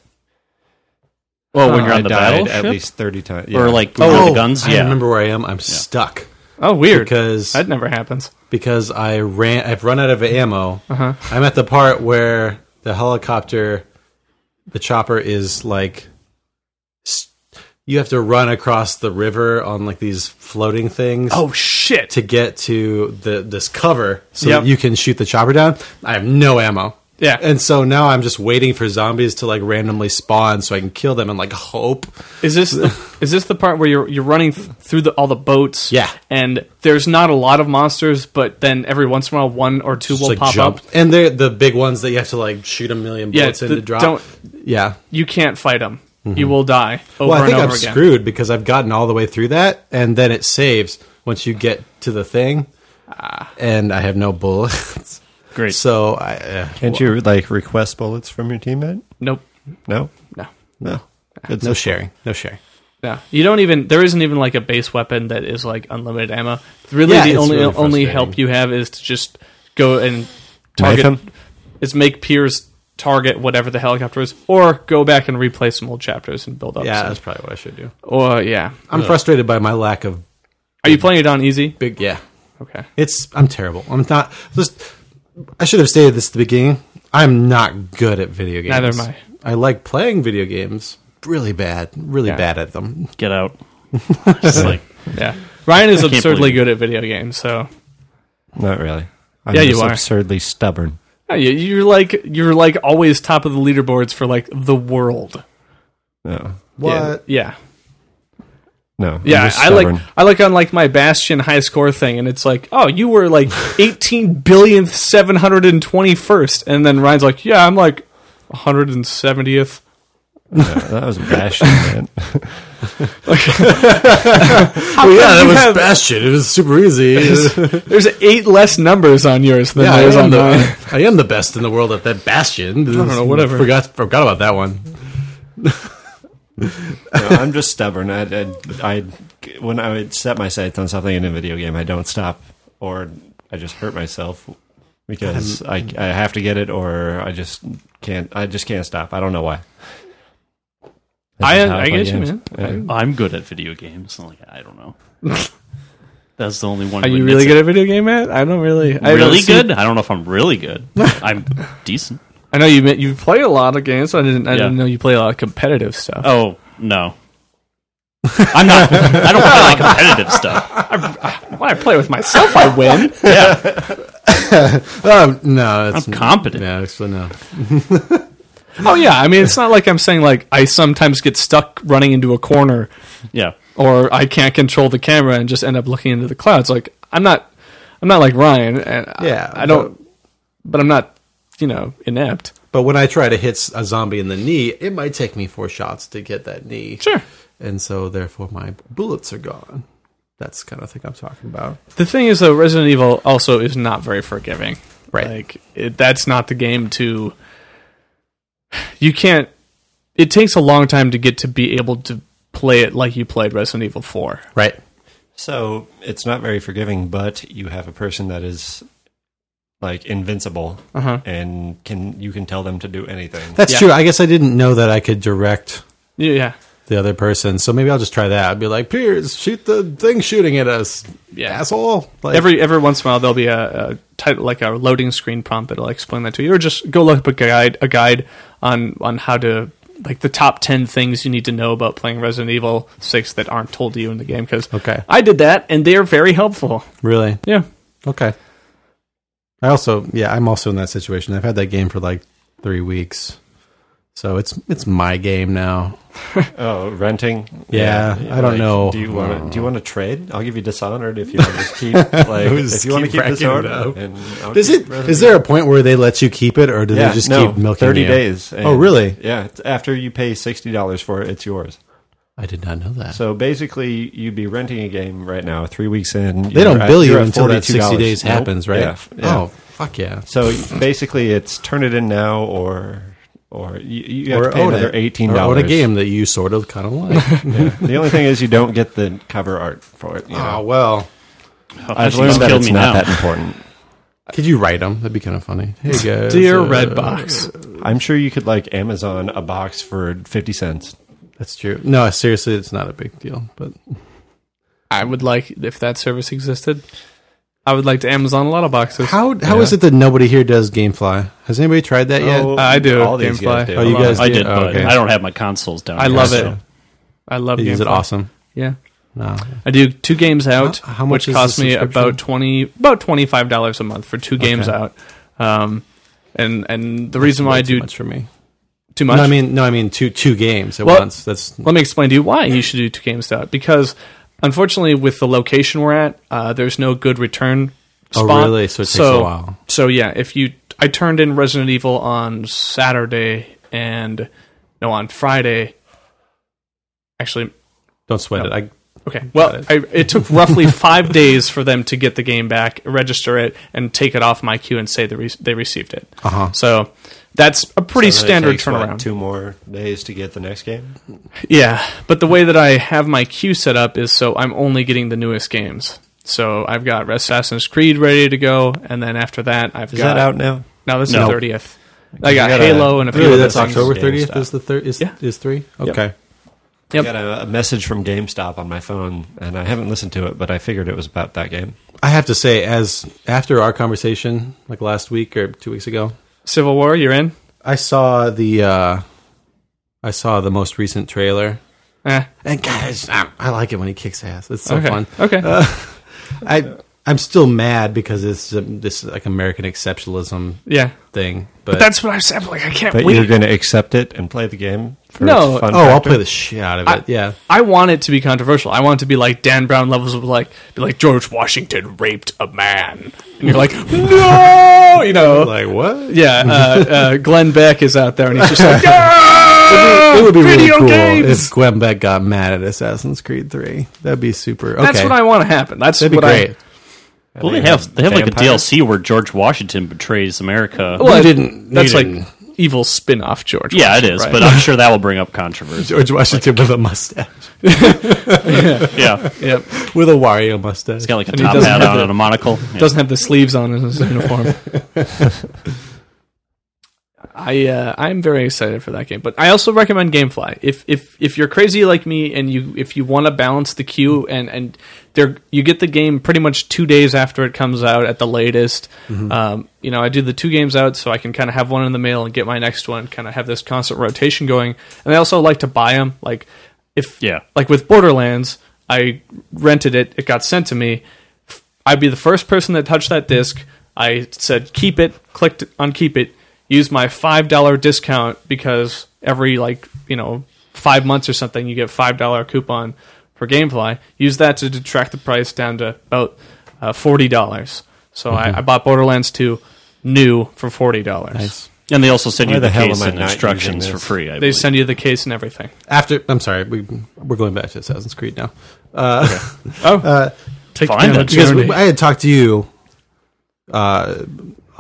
Well, when Uh, you're I on the died battleship, at least thirty times. or like Oh, where the guns. I Yeah, remember where I am. I'm stuck Oh, weird. because That never happens. because I ran. I've run out of ammo. Uh-huh. I'm at the part where the helicopter, the chopper is like. s- You have to run across the river on like these floating things. Oh shit! To get to the this cover so Yep. that you can shoot the chopper down. I have no ammo. Yeah. And so now I'm just waiting for zombies to like randomly spawn so I can kill them and like hope. Is this the, is this the part where you're you're running th- through the, all the boats? Yeah. And there's not a lot of monsters, but then every once in a while, one or two Just, will like, pop jump. up. And they're the big ones that you have to like shoot a million Yeah, bullets in the- to drop. don't- Yeah. You can't fight them. You will die over Well, I think and I'm over again. screwed because I've gotten all the way through that and then it saves once you get to the thing. Ah. And I have no bullets. great. So I uh, Can't you like request bullets from your teammate? Nope. No, No. no. Good no stuff. sharing. No sharing. No. You don't even. There isn't even like a base weapon that is like unlimited ammo. Really, Yeah, the it's only really only frustrating. help you have is to just go and Knife target. him? Is make Piers target whatever the helicopter is, or go back and replay some old chapters and build up. Yeah, some. that's probably what I should do. Or yeah. I'm frustrated by my lack of Are you playing it on easy? big. Yeah, Okay. it's. I'm terrible. I'm not. Just. I should have stated this at the beginning. I'm not good at video games. Neither am I. I like playing video games. Really bad. Really Yeah. bad at them. Get out. Just like Yeah. Ryan is I can't absurdly believe good at video games, so Not really. I'm Yeah, you just are. absurdly stubborn. yeah, you- you're like you're like always top of the leaderboards for like the world. No, What? Yeah. no. I'm Yeah, just I like stubborn. I like on like my Bastion high score thing, and it's like, oh, you were like eighteen billionth seven hundred and twenty first, and then Ryan's like, yeah, I'm like one hundred and seventieth. Yeah, that was Bastion, man. Oh yeah, that you was have- Bastion. It was super easy. There's eight less numbers on yours than yeah, I there's am, on the, mine. I am the best in the world at that Bastion. I don't know, whatever. Forgot forgot about that one. No, I'm just stubborn. I, I, I, when I would set my sights on something in a video game, I don't stop, or I just hurt myself because I, I have to get it, or I just can't. I just can't stop. I don't know why. That's I just how I play get you, games. man. Yeah. I'm good at video games. I'm like I don't know. That's the only one. Are who you admits really it. good at video game, Matt? I don't really. I Really don't see- good? I don't know if I'm really good. I'm decent. I know you you play a lot of games. So I didn't I Yeah. didn't know you play a lot of competitive stuff. Oh no, I'm not. I don't play like competitive stuff. When I play with myself, I win. Um, no, it's, I'm competent. Yeah, actually no. Oh yeah, I mean it's not like I'm saying like I sometimes get stuck running into a corner Yeah, or I can't control the camera and just end up looking into the clouds. Like I'm not I'm not like Ryan and I- Yeah, I, don't but I'm not, you know, inept. But when I try to hit a zombie in the knee, it might take me four shots to get that knee. Sure. And so therefore my bullets are gone. That's the kind of thing I'm talking about. The thing is though, Resident Evil also is not very forgiving. Right. Like it, that's not the game to. You can't. It takes a long time to get to be able to play it like you played Resident Evil four. Right. So it's not very forgiving, but you have a person that is like invincible, Uh-huh. and can you can tell them to do anything. That's Yeah. true. I guess I didn't know that I could direct Yeah. the other person, so maybe I'll just try that. I'd be like, Piers, shoot the thing shooting at us, Yeah. asshole. Like, Every every once in a while there'll be a, a title like a loading screen prompt that'll explain that to you, or just go look up a guide a guide on on how to like the top ten things you need to know about playing Resident Evil six that aren't told to you in the game. Because Okay. I did that and they're very helpful. really? Yeah. Okay. I also, yeah, I'm also in that situation. I've had that game for like three weeks, so it's it's my game now. Oh, renting? Yeah, I don't know. Do you want to? Do you want to trade? I'll give you Dishonored if you want to just keep like Just if you want to keep keep racking it Dishonored. up. And I'll Is keep it? Resident Is there a point where they let you keep it, or do Yeah, they just no, keep milking thirty you? days. Oh, really? Yeah. It's after you pay sixty dollars for it, it's yours. I did not know that. So basically, you'd be renting a game right now. Three weeks in, They don't you're at- bill you you're at until that forty-two dollars. sixty days Nope. happens, right? Yeah. yeah. Oh, fuck yeah. So basically, it's turn it in now, or or you, you have Or to pay own another it. eighteen Or dollars. own a game that you sort of kind of like. Yeah. The only thing is, you don't get the cover art for it. You know? Oh, well. I've She's learned that killed it's me not now. that important. Could you write them? That'd be kind of funny. Hey, guys. Dear uh, Redbox. I'm sure you could like Amazon a box for fifty cents. That's true. No, seriously, it's not a big deal. But I would like if that service existed. I would like to Amazon a lot of boxes. how how Yeah. is it that nobody here does GameFly? Has anybody tried that yet? Oh, I do, All these Gamefly. guys do. Oh, you love guys it. I do? did, Oh, but okay. I don't have my consoles down I here, love so- it. I love Is it Gamefly. awesome? Yeah. No. I do two games out, How- how much which is cost the me subscription? about twenty, about twenty five dollars a month for two games Okay. out. Um, and and the reason why Way I too do much for me. too much. No, I mean, no, I mean two two games at Well, once. That's let me explain to you why you should do two games out. Because unfortunately, with the location we're at, uh, there's no good return Oh, spot. really? So it takes a while. So yeah, if you, I turned in Resident Evil on Saturday and no, on Friday. Actually, don't sweat it. I okay. Well, I, it took roughly five days for them to get the game back, register it, and take it off my queue and say they re- they received it. Uh-huh. So that's a pretty So then it standard takes, what, turnaround. two more days to get the next game. Yeah, but the way that I have my queue set up is so I'm only getting the newest games. So I've got Assassin's Creed ready to go, and then after that, I've Is got that out now? No, this is No. the thirtieth. I got I gotta- Halo and a few really other that's things. October GameStop. thirtieth. Is the third? Is Yeah. is three? Okay. Yep. I got a, a message from GameStop on my phone, and I haven't listened to it, but I figured it was about that game. I have to say, as after our conversation, like last week or two weeks ago, Civil War, you're in? I saw the uh, I saw the most recent trailer, Eh. and guys, I like it when he kicks ass. It's so okay. fun. Okay. I I'm still mad because it's um, this like American exceptionalism yeah. thing, but, But that's what I said. Like, I can't But wait. you're going to accept it and play the game? For No. its fun oh, I'll factor? play the shit out of it. I- yeah, I want it to be controversial. I want it to be like Dan Brown levels of like, be like George Washington raped a man, and you're like, no, you know, like what? yeah. Uh, uh, Glenn Beck is out there, and he's just like, "Ah, It would be video really cool games." if Gwen Beck got mad at Assassin's Creed three. That'd be super. Okay. That's what I want to happen. That's That'd be what great. I. Well, they have they have like a vampires? D L C where George Washington betrays America. Well, You didn't- you That's like didn't. evil spin-off George. yeah, it Washington, is, right? but I'm sure that will bring up controversy. George Washington with a mustache, Yeah, yep. with a Wario mustache. he's got like a And he top doesn't hat have on the- and a monocle. Yeah. Doesn't have the sleeves on in his uniform. I uh, I'm very excited for that game, but I also recommend GameFly. If if if you're crazy like me and you if you want to balance the queue and and there you get the game pretty much two days after it comes out at the latest. Um, you know, I do the two games out so I can kind of have one in the mail and get my next one. Kind of have this constant rotation going, and I also like to buy them. Like if Yeah. like with Borderlands, I rented it. It got sent to me. I'd be the first person that touched that disc. I said keep it, clicked on keep it, used my five dollar discount because every like you know five months or something you get five dollar coupon for GameFly. Use that to detract the price down to about uh, forty dollars. So I, I bought Borderlands two new for forty dollars. Nice. And they also send Why you the, the hell case am I and not instructions using for this? free. I They believe. send you the case and everything. After, I'm sorry, we we're going back to Assassin's Creed now. Uh, Oh, uh, take Fine, me on a then. because journey. I had talked to you uh,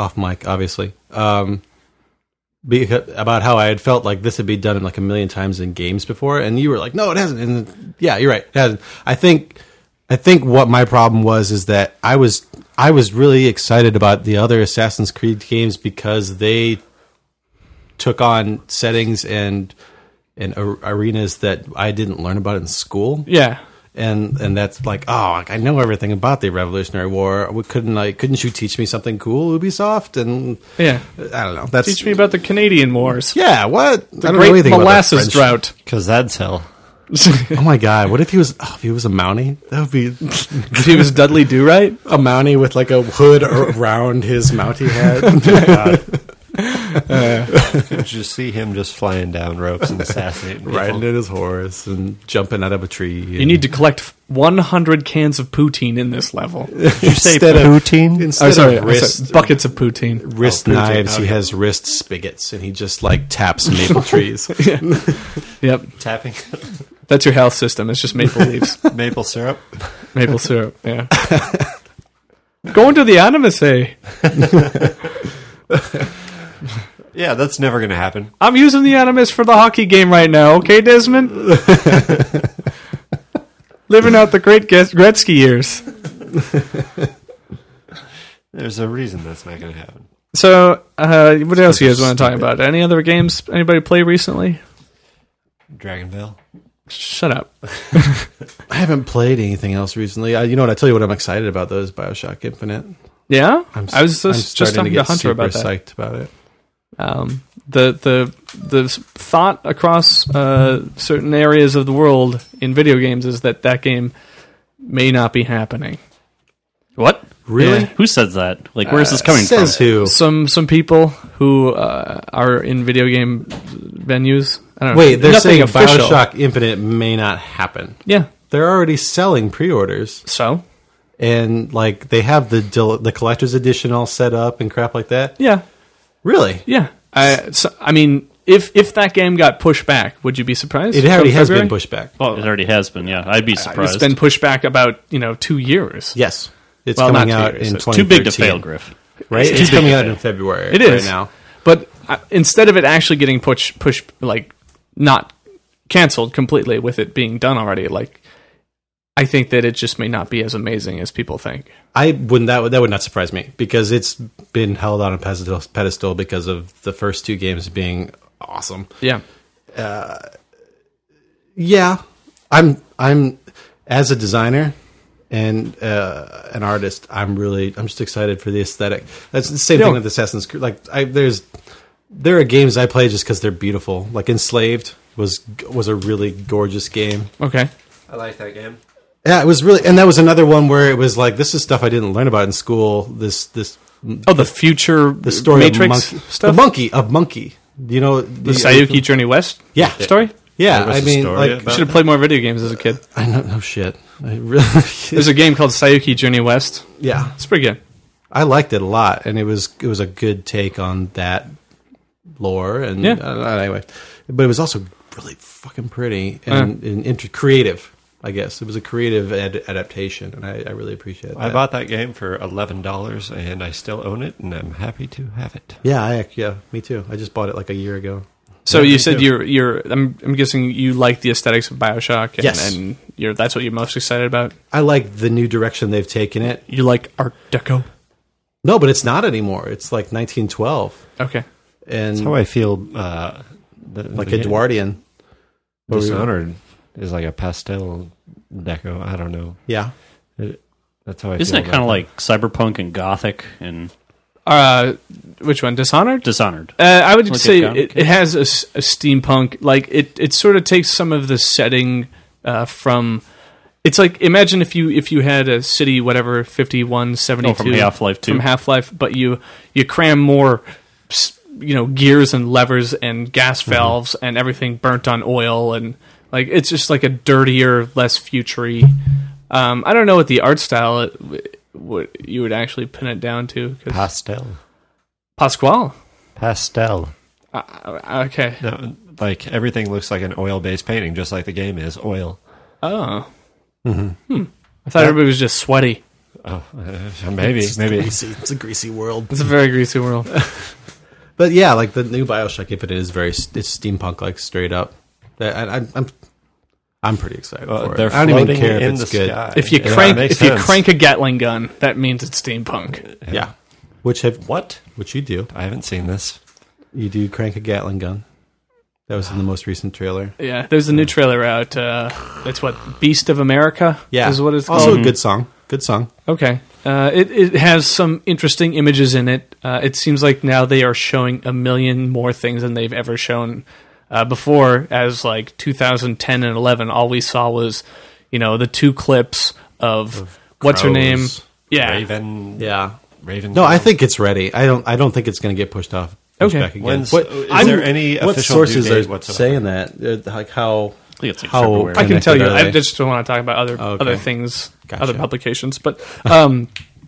off mic, obviously, um, because, about how I had felt like this had been done like a million times in games before, and you were like, "No, it hasn't." And yeah, you're right, it hasn't. I think, I think what my problem was is that I was, I was really excited about the other Assassin's Creed games because they took on settings and and arenas that I didn't learn about in school. Yeah. And and that's like, oh, like, I know everything about the Revolutionary War. We couldn't like couldn't you teach me something cool, Ubisoft? And Yeah. I don't know. That's Teach me about the Canadian Wars. yeah. What The I don't know Great anything about the Molasses French. Drought. Because that's hell. Oh my god! What if he was? Oh, if he was a Mountie, that would be If he was Dudley Do-Right? a Mountie with like a hood around his Mountie head, You just see him just flying down ropes and assassinating people. riding in his horse and jumping out of a tree. You need to collect one hundred cans of poutine in this level. Did you say Instead of- poutine? instead Oh, sorry, of I wrist said buckets of poutine. wrist Oh, poutine, knives, he okay. has wrist spigots, and he just like taps maple trees. Yep. Tapping That's your health system. It's just maple leaves. maple syrup. Maple syrup, yeah. Going to the Animus, eh? Yeah, that's never going to happen. I'm using the Animus for the hockey game right now, okay, Desmond? Living out the great Gret- Gretzky years. There's a reason that's not going to happen. So, uh, what else do you guys want to talk about? Any other games anybody play recently? Dragonville. Shut up. I haven't played anything else recently. I, you know what? I tell you what I'm excited about though is Bioshock Infinite. Yeah? I'm, I was I'm just, starting just talking to to get Hunter super about that. psyched about it. Um, the the the thought across uh, certain areas of the world in video games is that that game may not be happening. What? Really? Yeah. Who says that? Like, where is this coming Says from? who? Some some people who uh, are in video game venues. I don't know. Wait, they're Nothing saying official. Bioshock Infinite may not happen. Yeah. They're already selling pre-orders, So and like they have the del- the collector's edition all set up and crap like that. yeah, Really? yeah. I so, I mean, if if that game got pushed back, would you be surprised? It already From has February? been pushed back. Well, It already has been, yeah. I'd be it's surprised. been pushed back about you know two years. Yes, it's Well, coming not two out years. in It's twenty Too big to thirteen, fail, Griff. right? It's It's too big coming to out fail. in February. It is right now. But uh, instead of it actually getting pushed, pushed like not canceled completely with it being done already, like I think that it just may not be as amazing as people think. I wouldn't. That would that would not surprise me because it's been held on a pedestal, pedestal because of the first two games being awesome. Yeah. Yeah, I'm. I'm as a designer and uh, an artist. I'm really. I'm just excited for the aesthetic. That's the same Yeah. thing with Assassin's Creed. Like, I, there's there are games I play just because they're beautiful. Like Enslaved was was a really gorgeous game. Okay. I like that game. Yeah, it was really, and that was another one where it was like, this is stuff I didn't learn about in school. This this Oh, the future the story Matrix of monkey, stuff. the monkey of Monkey. You know The Sayuki Journey West Yeah. story. Yeah, What's I the mean, story like about Should have played more video games as a kid. I know no shit. I really, There's a game called Sayuki Journey West. yeah, It's pretty good. I liked it a lot, and it was it was a good take on that lore, and Yeah. uh, anyway, but it was also really fucking pretty and, and inter- creative. I guess it was a creative ad- adaptation, and I, I really appreciate that. I bought that game for eleven dollars, and I still own it, and I'm happy to have it. Yeah, I, yeah, me too. I just bought it like a year ago. So Yeah, you me said too. you're you're. I'm I'm guessing you like the aesthetics of Bioshock. And, Yes. and you're that's what you're most excited about. I like the new direction they've taken it. You like Art Deco. No, but it's not anymore. It's like nineteen twelve, Okay. and That's how I feel. Uh, the, like the Edwardian. Dishonored is like a pastel deco. I don't know. Yeah, It, that's how I Isn't feel. it kind of about like cyberpunk and gothic and Uh, which one? Dishonored. Dishonored? Uh, I would Like say a- it, it has a, s- a steampunk, like it. It sort of takes some of the setting uh, from. It's like imagine if you if you had a city whatever fifty one seventy two Oh, from Half-Life two. from Half Life, but you you cram more, s- you know, gears and levers and gas valves and everything burnt on oil and like it's just like a dirtier, less futury. Um, I don't know what the art style it, what you would actually pin it down to. 'Cause pastel. Pasquale. Pastel. Uh, okay. No, like everything looks like an oil-based painting, just like the game is oil. Oh. Hmm. I thought everybody was just sweaty. Oh, uh, maybe, It's maybe. greasy. It's a greasy world. It's a very greasy world. But yeah, like the new Bioshock, if it is very, it's steampunk, like straight up. That I, I, I'm, I'm pretty excited Well, for it. they're I don't even floating care if in it's the good. sky. If you Yeah, crank, it makes if you sense. crank a Gatling gun, that means it's steampunk. Yeah, which have What? which you do. I haven't seen this. You do crank a Gatling gun. That was in the most recent trailer. Yeah, there's a new trailer out. Uh, it's what Beast of America. Yeah, is what it's called. also a good song. Good song. Okay. Uh, it, it has some interesting images in it. Uh, it seems like now they are showing a million more things than they've ever shown uh, before. As like two thousand ten and eleven, all we saw was, you know, the two clips of, Of what's her name? crows. Yeah. Raven. Yeah. Raven. No, I think it's ready. I don't. I don't think it's going to get pushed off. Pushed Okay. back again. When's, what, is I'm- there any what official sources due date are whatsoever? saying that? Uh, Like how? I think it's like How- February. I can tell you. Connected, are I they? just don't want to talk about other Okay. other things, Gotcha. other publications. But um,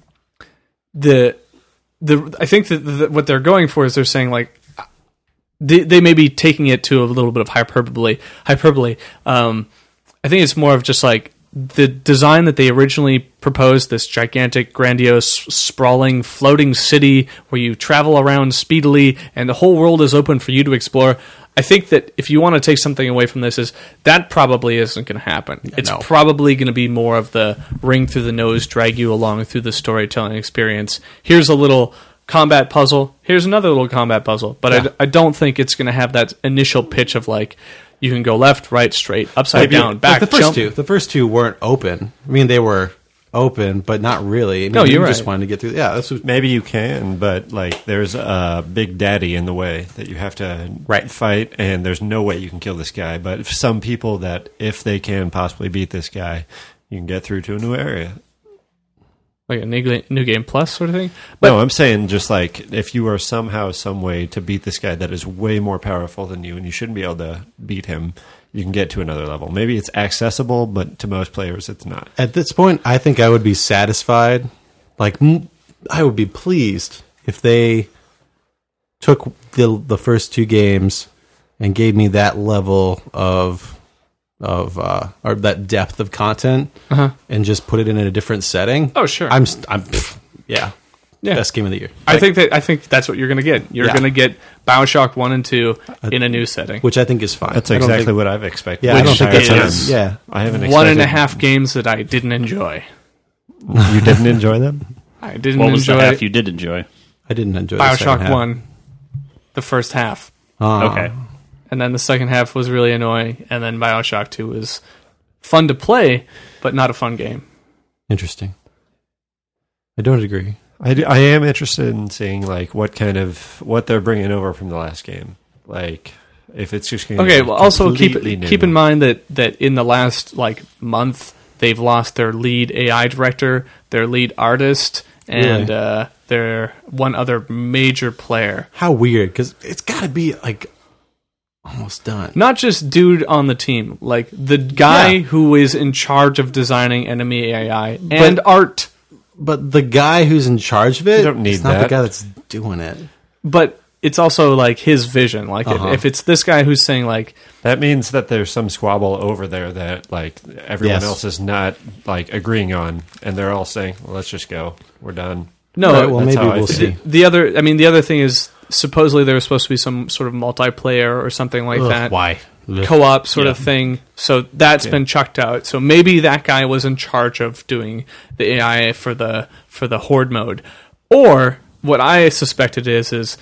the the I think that the, what they're going for is they're saying like they they may be taking it to a little bit of hyperbole. Hyperbole. Um, I think it's more of just like the design that they originally proposed, this gigantic, grandiose, sprawling, floating city where you travel around speedily and the whole world is open for you to explore. I think that if you want to take something away from this, is that probably isn't going to happen. It's no. probably going to be more of the ring through the nose, drag you along through the storytelling experience. Here's a little combat puzzle. Here's another little combat puzzle. But Yeah. I, I don't think it's going to have that initial pitch of like, you can go left, right, straight, upside Maybe- down, back, Like the first jump. two. The first two weren't open. I mean, they were open, but not really. I mean, No, you're you just right. wanted to get through. Yeah, that's what, Maybe you can, but like there's a big daddy in the way that you have to Right. fight, and there's no way you can kill this guy. But if some people that if they can possibly beat this guy, you can get through to a new area. Like a new, Ga- new game plus sort of thing. no, I'm saying just like if you are somehow, some way to beat this guy that is way more powerful than you, and you shouldn't be able to beat him, you can get to another level. Maybe it's accessible, but to most players, it's not. at this point, I think I would be satisfied. Like, m- I would be pleased if they took the the first two games and gave me that level of of uh, or that depth of content, Uh-huh. and just put it in a different setting. Oh, sure. I'm, st- I'm, pff, yeah, Yeah. best game of the year. I think that I think that's what you're going to get. You're Yeah. going to get BioShock one and two in a new setting. Which I think is fine. That's I don't exactly think- what I've expected. Yeah, I don't Which think that's is- un- yeah. I haven't One and a expected- half games that I didn't enjoy. You didn't enjoy them? I didn't What was enjoy the half you did enjoy? I didn't enjoy the second BioShock half. one, the first half. Ah. Okay. And then the second half was really annoying. And then BioShock two was fun to play, but not a fun game. Interesting. I don't agree. I, do- I am interested in seeing like what kind of what they're bringing over from the last game. Like if it's just going to Okay, well, also keep new. keep in mind that, that in the last like month, they've lost their lead A I director, their lead artist, and Really? uh, their one other major player. How weird, because it's got to be like almost done. Not just dude on the team, like the guy Yeah. who is in charge of designing enemy A I and art. But the guy who's in charge of it, You don't need it's not the that. guy that's doing it. But it's also like his vision. Like if- Uh-huh. if it's this guy who's saying like, That means that there's some squabble over there that like everyone Yes. else is not like agreeing on, and they're all saying, well, "Let's just go. We're done." no, All right, well, that's maybe how I we'll see see. it. the other. I mean, the other thing is supposedly there was supposed to be some sort of multiplayer or something like Ugh, that. why? Ugh. Co-op sort Yeah. of thing. So that's been chucked out. So maybe that guy was in charge of doing the A I for the for the horde mode. Or what I suspect it is is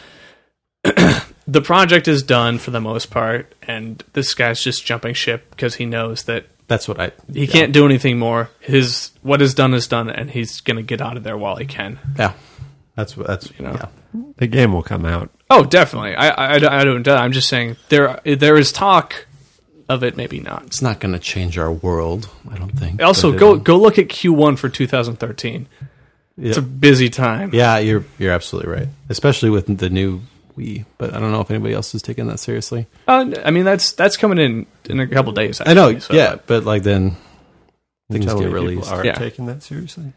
the project is done for the most part, and this guy's just jumping ship because he knows that That's what I. he can't do anything more. His what is done is done, and he's gonna get out of there while he can. Yeah, that's what. That's You know. yeah. The game will come out. Oh, definitely. I I, I don't. I'm just saying there there is talk of it. Maybe not. It's not going to change our world. I don't think. Also, But go it'll- go look at Q one for two thousand thirteen. It's a busy time. Yeah, you're you're absolutely right. Especially with the new Wii. But I don't know if anybody else is taking that seriously. Uh, I mean, that's that's coming in in a couple days. I know. actually, so- yeah, but like then things Tell get me people released. Are Yeah. taking that seriously?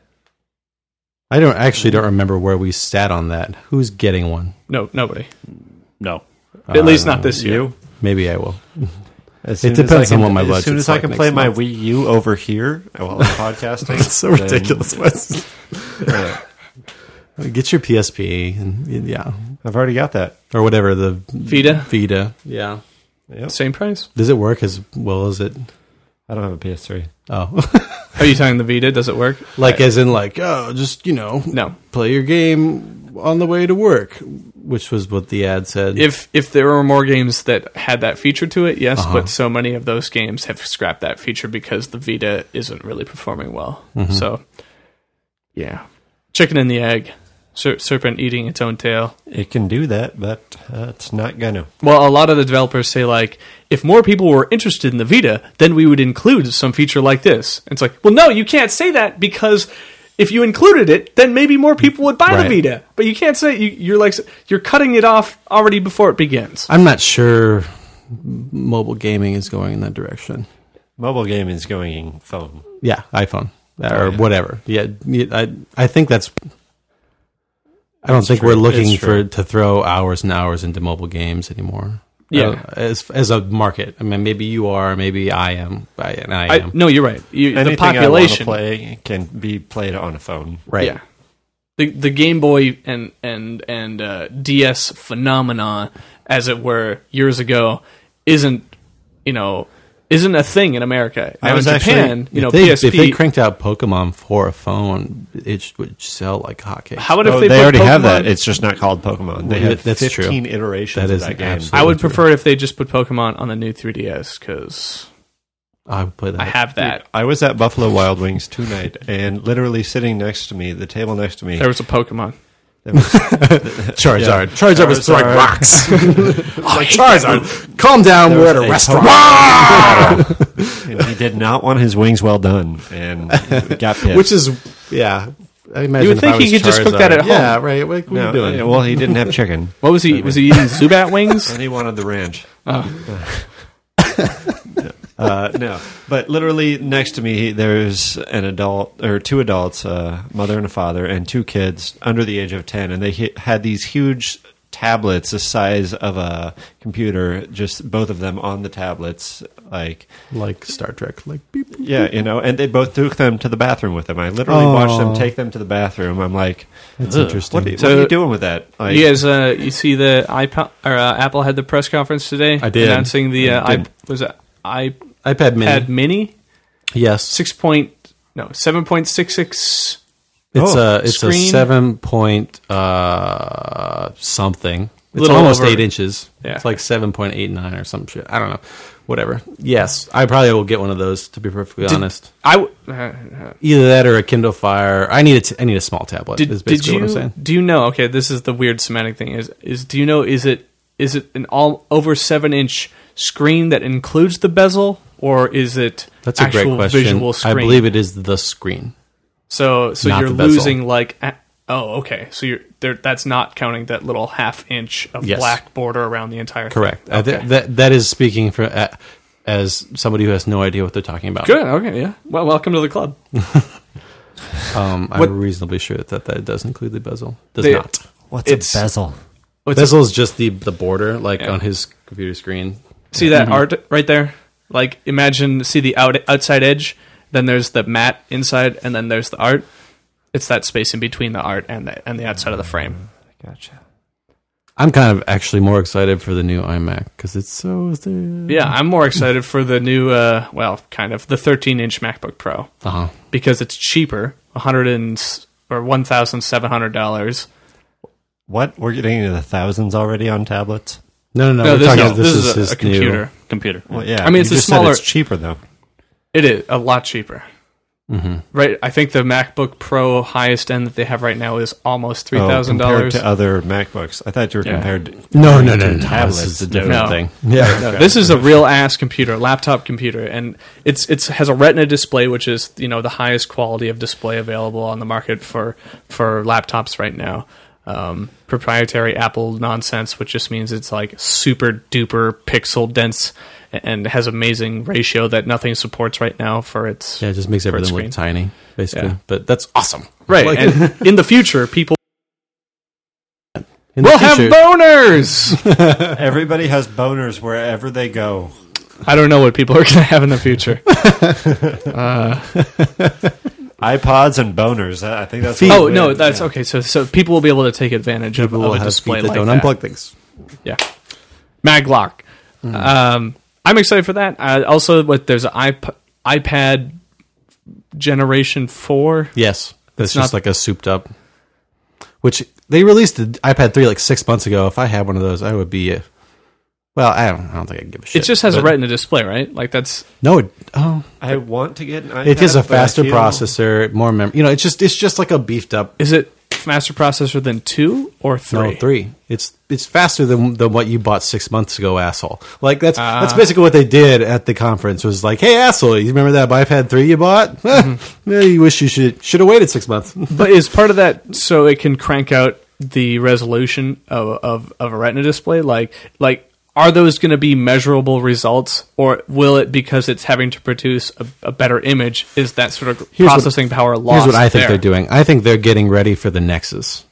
I don't actually don't remember where we sat on that. Who's getting one? No, nobody. No. At least Uh, not this year. You? Maybe I will. As soon It as depends I on can- what my As soon budget's as I like can next play my month. Wii U over here while I'm podcasting, It's so then- ridiculous. Yeah. Get your P S P and yeah, I've already got that. or whatever the Vita? Vita. Yeah. Yep. Same price? Does it work as well as it? I don't have a P S three. Oh, Are you talking the Vita? Does it work? like as in like oh, just you know, No. play your game on the way to work, which was what the ad said. If if there were more games that had that feature to it, yes, Uh-huh. but so many of those games have scrapped that feature because the Vita isn't really performing well. Mm-hmm. So, yeah. Chicken and the egg. Ser- serpent eating its own tail. It can do that, but uh, it's not gonna. Well, a lot of the developers say, like, if more people were interested in the Vita, then we would include some feature like this. And it's like, well, no, you can't say that because if you included it, then maybe more people would buy Right. the Vita. But you can't say, you, you're like, you're cutting it off already before it begins. I'm not sure mobile gaming is going in that direction. Mobile gaming is going phone. Yeah, iPhone or Oh, yeah. whatever. Yeah, yeah, I I think that's. I don't It's think true. we're looking It's for true. to throw hours and hours into mobile games anymore. Yeah. Uh, as as a market. I mean, maybe you are, maybe I am, I, and I I, am. no, you're right. You, the Anything population. I want to play can be played on a phone. Right. Yeah. The the Game Boy and and and uh, D S phenomena, as it were, years ago, isn't you know isn't a thing in America. I Now was in actually- Japan, you know, if, they, P S P. if they cranked out Pokemon for a phone, it sh- would sell like hotcakes. How about Oh, if they they, put already have Pokemon- that. It's just not called Pokemon. They Well, have that's true. fifteen iterations That of is that game. absolutely- I would true. prefer it if they just put Pokemon on the new three D S because I would play that. I have that. I was at Buffalo Wild Wings tonight, and literally sitting next to me, the table next to me, There was a Pokemon. there was, Charizard. Yeah. Charizard was throwing Charizard. rocks. like Charizard, calm down. There We're was at a a restaurant. and he did not want his wings well done, and got pissed. Which is, yeah. I imagine You would if think I he was could just cook that Charizard- at home. Yeah, right. What, what no, are you doing? uh, well, he didn't have chicken, What was he? Was he eating Zubat wings? and he wanted the ranch. Uh, no, but literally next to me, there's an adult or two adults, a mother and a father, and two kids under the age of ten, and they hit, had these huge tablets the size of a computer, just both of them on the tablets, like Like Star Trek. Like beep, boop. yeah, you know, and they both took them to the bathroom with them. I literally watched them Oh. take them to the bathroom. I'm like, That's Ugh. interesting. what are, you- So- what are you doing with that? Like, You guys, uh, you see the iPod or uh, Apple had the press conference today. I did. announcing the uh, I I, did. was it iPad iPad Mini. Mini Yes. six point no seven point six six. It's Oh, a it's a screen? seven point uh something. It's Little almost over- eight inches. Yeah. It's like seven point eight nine or some shit. I don't know. Whatever. Yes, I probably will get one of those. To be perfectly Did- honest, I w- uh, uh, either that or a Kindle Fire. I need a t- I need a small tablet. did, is did basically you what I'm saying. do you know? Okay, this is the weird semantic thing. Is is do you know? Is it is it an all over seven inch screen that includes the bezel, or is it That's a actual great question. visual screen? I believe it is the screen. So so Not you're the bezel. losing like a- oh okay. So you're there. That's not counting that little half inch of Yes. black border around the entire. Correct. Thing. Uh, Okay. th- that that is speaking for uh, as somebody who has no idea what they're talking about. Good. Okay. Yeah. Well, welcome to the club. Um, What- I'm reasonably sure that that does include the bezel. Does They- not. what's It's- a bezel? What's Bezel is just the the border, like Yeah. on his computer screen. See that art right there? Like imagine see the out, outside edge, then there's the matte inside, and then there's the art. It's that space in between the art and the and the outside of the frame. Gotcha. I'm kind of actually more excited for the new iMac because it's so. Yeah, I'm more excited for the new, uh, well, kind of the thirteen inch MacBook Pro Uh huh. because it's cheaper, a hundred and s- or one thousand seven hundred dollars. What? We're getting into the thousands already on tablets? No, no, no. No, we're this, talking, is, this is, a, his a computer. New, Computer. Well, yeah. I mean, it's you a just said smaller- It's cheaper though. It is a lot cheaper. mm-hmm. Right, I think the MacBook Pro highest end that they have right now is almost three thousand oh, compared dollars. to other MacBooks. I thought you were Yeah. compared. To, No, no, no, to no, no. tablets. This is a different No. thing. Yeah. No, this is a real ass computer, laptop computer, and it's it's has a Retina display, which is you know the highest quality of display available on the market for for laptops right now. Um, proprietary Apple nonsense, which just means it's like super duper pixel dense and has amazing ratio that nothing supports right now for its Yeah, it just makes for its everything screen. look tiny, basically. Yeah. But that's awesome. Right, Like- and in the future, people In the will have future- boners. Everybody has boners wherever they go. I don't know what people are going to have in the future. iPods and boners. I think that's. Oh what no, we- that's yeah. okay. So so people will be able to take advantage of, People of will a have display feet that like don't that. unplug things. Yeah, Maglock. Um, I'm excited for that. Uh, also, what there's an iP- iPad Generation Four. Yes, that's It's just not- like a souped up. Which they released the iPad three like six months ago. If I had one of those, I would be. Uh, well, I don't. I don't think I would give a shit. It just has a but- Retina display, right? Like that's No, it, oh, I want to get an iPad. it is a but I faster feel- processor, more memory. You know, it's just it's just like a beefed up. is it faster processor than two or three? No, three. It's it's faster than than what you bought six months ago, asshole. Like that's Ah. that's basically what they did at the conference. Was like, hey, asshole, you remember that iPad three you bought? Mm-hmm. Eh, you wish you should should have waited six months. But is part of that so it can crank out the resolution of of, of a Retina display? Like like. Are those going to be measurable results, or will it, because it's having to produce a, a better image, is that sort of Here's what- processing power lost? Here's what I think there? they're doing. I think they're getting ready for the Nexus.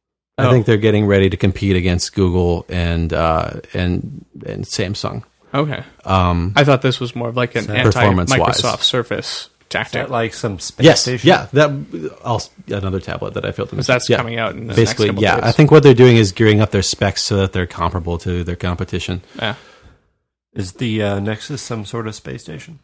I Oh. think they're getting ready to compete against Google and uh, and and Samsung. Okay. Um, I thought this was more of like an Performance-wise. anti-Microsoft Surface Is tactic. that like some space yes, station? yeah, that also another tablet that I feel Because that's yeah. coming out in the Basically, next couple yeah. days. I think what they're doing is gearing up their specs so that they're comparable to their competition. Yeah. Is the uh, Nexus some sort of space station?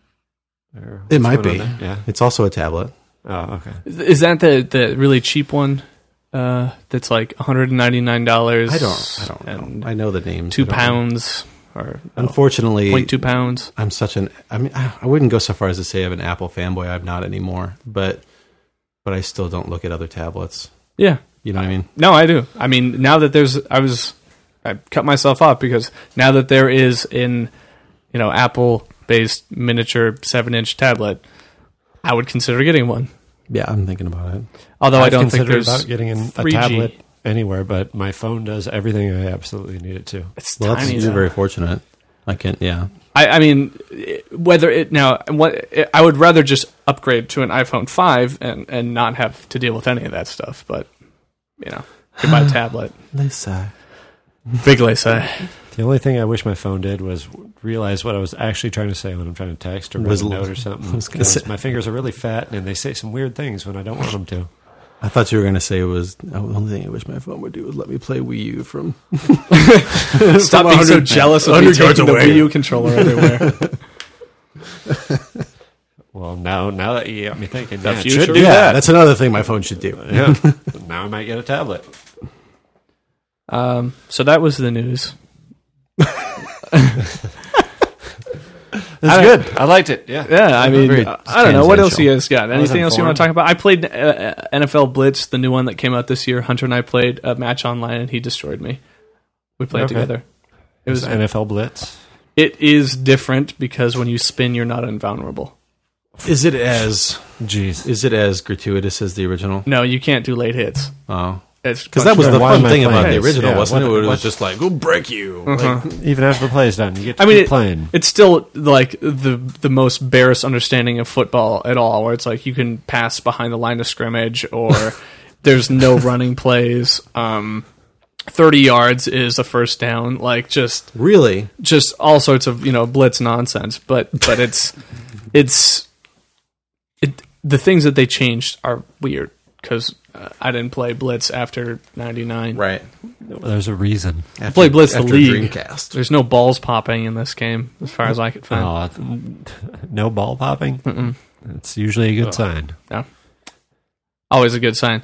Or It what's might going be. on there? Yeah. It's also a tablet. Oh, okay. Is that the, the really cheap one uh, that's like one hundred ninety-nine dollars? I don't. I don't and know. I know the names. Two I don't know. pounds or Unfortunately, point two pounds. I'm such an. I mean, I wouldn't go so far as to say I'm an Apple fanboy. I'm not anymore. But but I still don't look at other tablets. Yeah. You know what I mean? No, I do. I mean, now that there's, I was, I cut myself off because now that there is in, you know, Apple-based miniature seven-inch tablet, I would consider getting one. Yeah, I'm thinking about it. Although I I've don't think considered there's about getting an, a three G. tablet anywhere, but my phone does everything I absolutely need it to. It's Well, that's, tiny. you're though. very fortunate. I can. Yeah. I, I mean, it- whether it now, what I would rather just upgrade to an iPhone five and and not have to deal with any of that stuff. But you know, goodbye tablet. Lisa. Big Lisa. The only thing I wish my phone did was realize what I was actually trying to say when I'm trying to text or write Was a l- note or something. I was gonna 'Cause say- my fingers are really fat and they say some weird things when I don't want them to. I thought you were going to say it was oh, the only thing I wish my phone would do was let me play Wii U from. Stop being so jealous of me one hundred yards taking the away. Wii U controller everywhere. Well, now now that you got me thinking, The yeah, it future? should do Yeah, that. that's another thing my phone should do. Yeah. Now I might get a tablet. Um, so that was the news. That's I- good. I liked it. Yeah. Yeah, I mean, Very I don't know what else tangential. you guys got. Anything else you want to talk informed. about? I played uh, N F L Blitz, the new one that came out this year. Hunter and I played a match online, and he destroyed me. We played Okay. together. It was. N F L Blitz. It is different because when you spin, you're not invulnerable. Is it as Jeez. is it as gratuitous as the original? No, you can't do late hits. Oh, It's because that was Sure, the why fun am I thing about playing the this? original, Yeah, wasn't what- it? It was what- just like, "We'll break you." Like, Even after the play is done, you get to I mean, keep it- playing. it's still like the the most barest understanding of football at all, where it's like you can pass behind the line of scrimmage, or there's no running plays. Um, Thirty yards is a first down. Like just really? just all sorts of you know blitz nonsense. But but it's it's it the things that they changed are weird because uh, I didn't play blitz after ninety-nine. Right. There's a reason. After, Play Blitz the after league. Dreamcast. There's no balls popping in this game, as far as I could find. Oh, no ball popping. Mm-mm. It's usually a good Oh. sign. Always a good sign.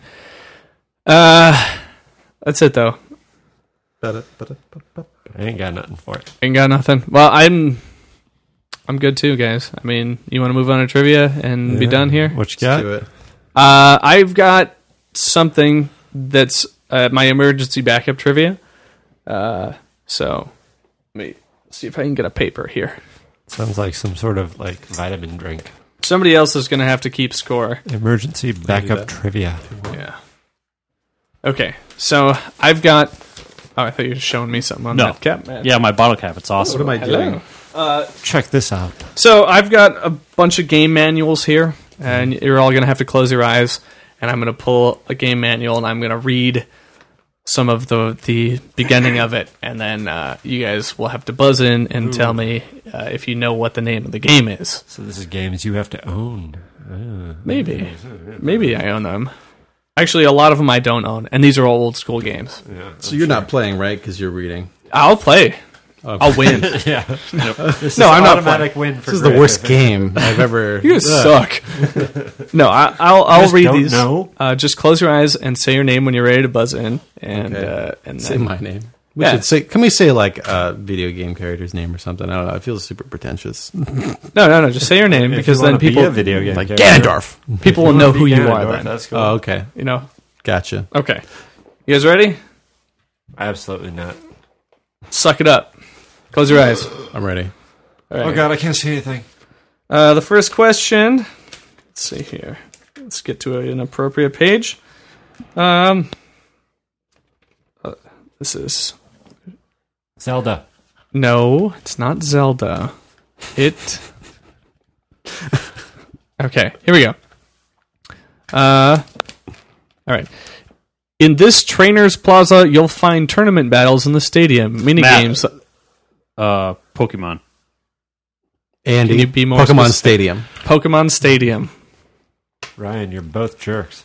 Uh, that's it though. I ain't got nothing for it. Ain't got nothing. Well, I'm I'm good too, guys. I mean, you want to move on to trivia and be Yeah. done here? What you Let's got? do it. Uh, I've got something that's uh, my emergency backup trivia. Uh, so let me see if I can get a paper here. Sounds like some sort of like vitamin drink. Somebody else is going to have to keep score. Emergency backup that. trivia. Yeah. Okay, so I've got. Oh, I thought you were showing me something on No. that cap, man. Yeah, my bottle cap. It's awesome. What am I doing? Check this out. So I've got a bunch of game manuals here, and you're all going to have to close your eyes, and I'm going to pull a game manual, and I'm going to read some of the the beginning of it, and then uh, you guys will have to buzz in and tell me uh, if you know what the name of the game is. So this is games you have to own. Maybe. Maybe I own them. Actually, a lot of them I don't own, and these are all old school games. Yeah, So you're not playing, right? Because you're reading. I'll play. I'll win. yeah. This No, is I'm not automatic win for This is the Griff. worst game I've ever. You guys suck. No, I, I'll I'll just read don't these. know? Uh, just close your eyes and say your name when you're ready to buzz in, and Okay. uh, and Say then, my name. We Yeah. should say. Can we say like a video game character's name or something? I don't know. It feels super pretentious. no, no, no. Just say your name If because you then wanna be people a video game Like character. Ganondorf. people will If know wanna who be you Ganondorf, are. Then That's cool. Oh, okay. you know. Gotcha. Okay, you guys ready? Absolutely not. Suck it up. Close your eyes. I'm ready. All right. Oh god, I can't see anything. Uh, the first question. Let's see here. Let's get to an appropriate page. Um, uh, this is Zelda. no, it's not Zelda. It. Okay, here we go. Uh, all right. In this Trainers Plaza, you'll find tournament battles in the stadium, mini Matt. games. Uh, Pokemon. Andy, Can you be more Pokemon specific? Stadium. Pokemon Stadium. Ryan, you're both jerks.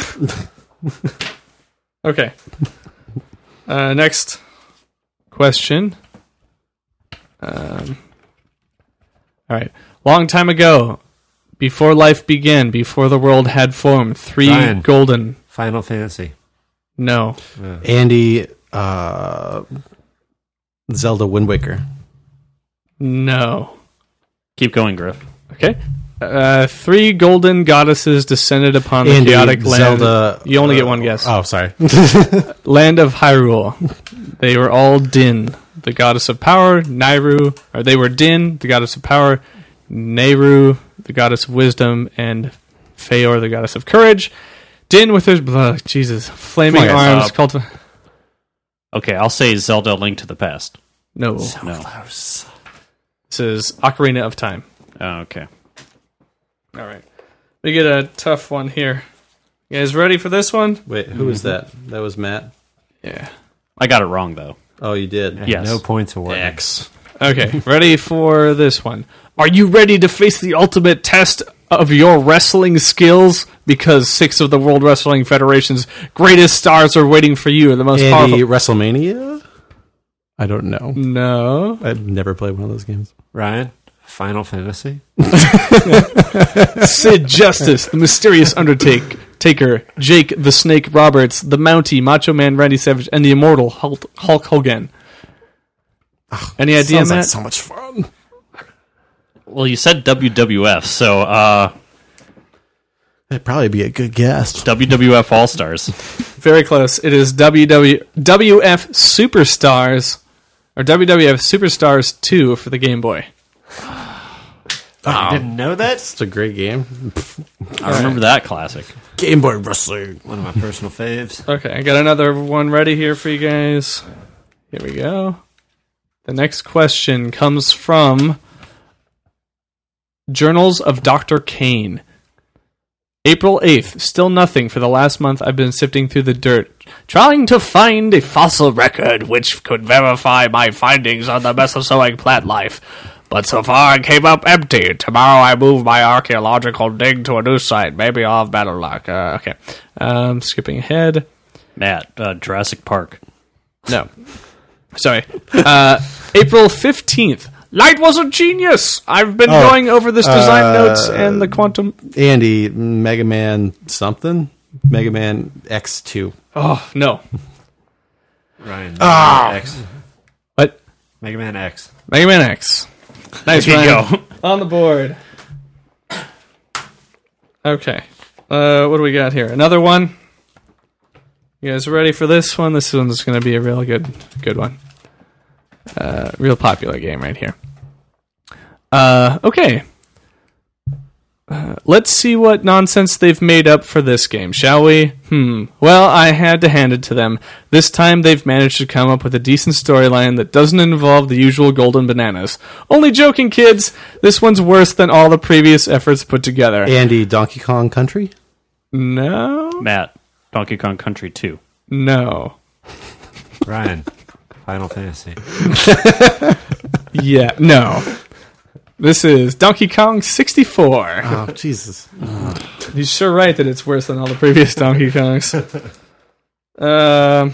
Okay. Uh, next question. Um, all right. Long time ago, before life began, before the world had formed, three Ryan. golden. Final Fantasy. No. Andy, uh, Zelda Wind Waker. No. Keep going, Griff. Okay. Uh, three golden goddesses descended upon the Andy, chaotic land. Zelda. You only get one guess. Oh, sorry. Land of Hyrule. They were all Din, the goddess of power. Nairu, or they were Din, the goddess of power. Nehru, the goddess of wisdom, and Feor, the goddess of courage. Din with his blood, Jesus, flaming Come on, guys. arms. Uh, Cultiv- Okay, I'll say Zelda Link to the Past. no, No. this is Ocarina of Time. Oh, okay. All right, we get a tough one here. You guys ready for this one? Wait, who was that? That was Matt. Yeah. I got it wrong, though. Oh, you did. Yes. No points awarded. X. Okay, ready for this one. Are you ready to face the ultimate test of your wrestling skills? Because six of the World Wrestling Federation's greatest stars are waiting for you. The most Andy, powerful. WrestleMania? I don't know. No. I've never played one of those games. Ryan, Final Fantasy. Sid Justice, the mysterious Undertaker, Taker, Jake the Snake Roberts, the Mountie, Macho Man Randy Savage, and the immortal Hulk, Hulk Hogan. Any idea, Sounds Matt? like so much fun. Well, you said W W F, so uh, That'd probably be a good guess. W W F All Stars. Very close. It is W W F Superstars, or W W F Superstars two for the Game Boy. I didn't know that. It's a great game. I remember that classic. Game Boy Wrestling. One of my personal faves. Okay, I got another one ready here for you guys. Here we go. The next question comes from Journals of Doctor Kane. April eighth, still nothing. For the last month, I've been sifting through the dirt, trying to find a fossil record which could verify my findings on the Mesozoic plant life. But so far, I came up empty. Tomorrow, I move my archaeological dig to a new site. Maybe I'll have better luck. Uh, okay. Um, skipping ahead. Matt, uh, Jurassic Park. No. Sorry. Uh, April fifteenth. Light was a genius! I've been Oh, going over this design uh, notes and the quantum... Andy, Mega Man something? Mega Man X two. Oh, no. Ryan. Ah. X. What? Mega Man X. Mega Man X. Nice, There you Ryan. go. On the board. Okay. Uh, what do we got here? Another one? You guys ready for this one? This one's going to be a real good good one. Uh, real popular game right here. Uh, okay. Uh, let's see what nonsense they've made up for this game, shall we? Hmm. Well, I had to hand it to them. This time they've managed to come up with a decent storyline that doesn't involve the usual golden bananas. Only joking, kids. This one's worse than all the previous efforts put together. Andy, Donkey Kong Country? No. Matt, Donkey Kong Country two. No. Ryan. Final Fantasy. Yeah. No. This is Donkey Kong sixty-four. Oh, Jesus. He's sure right that it's worse than all the previous Donkey Kongs. Um,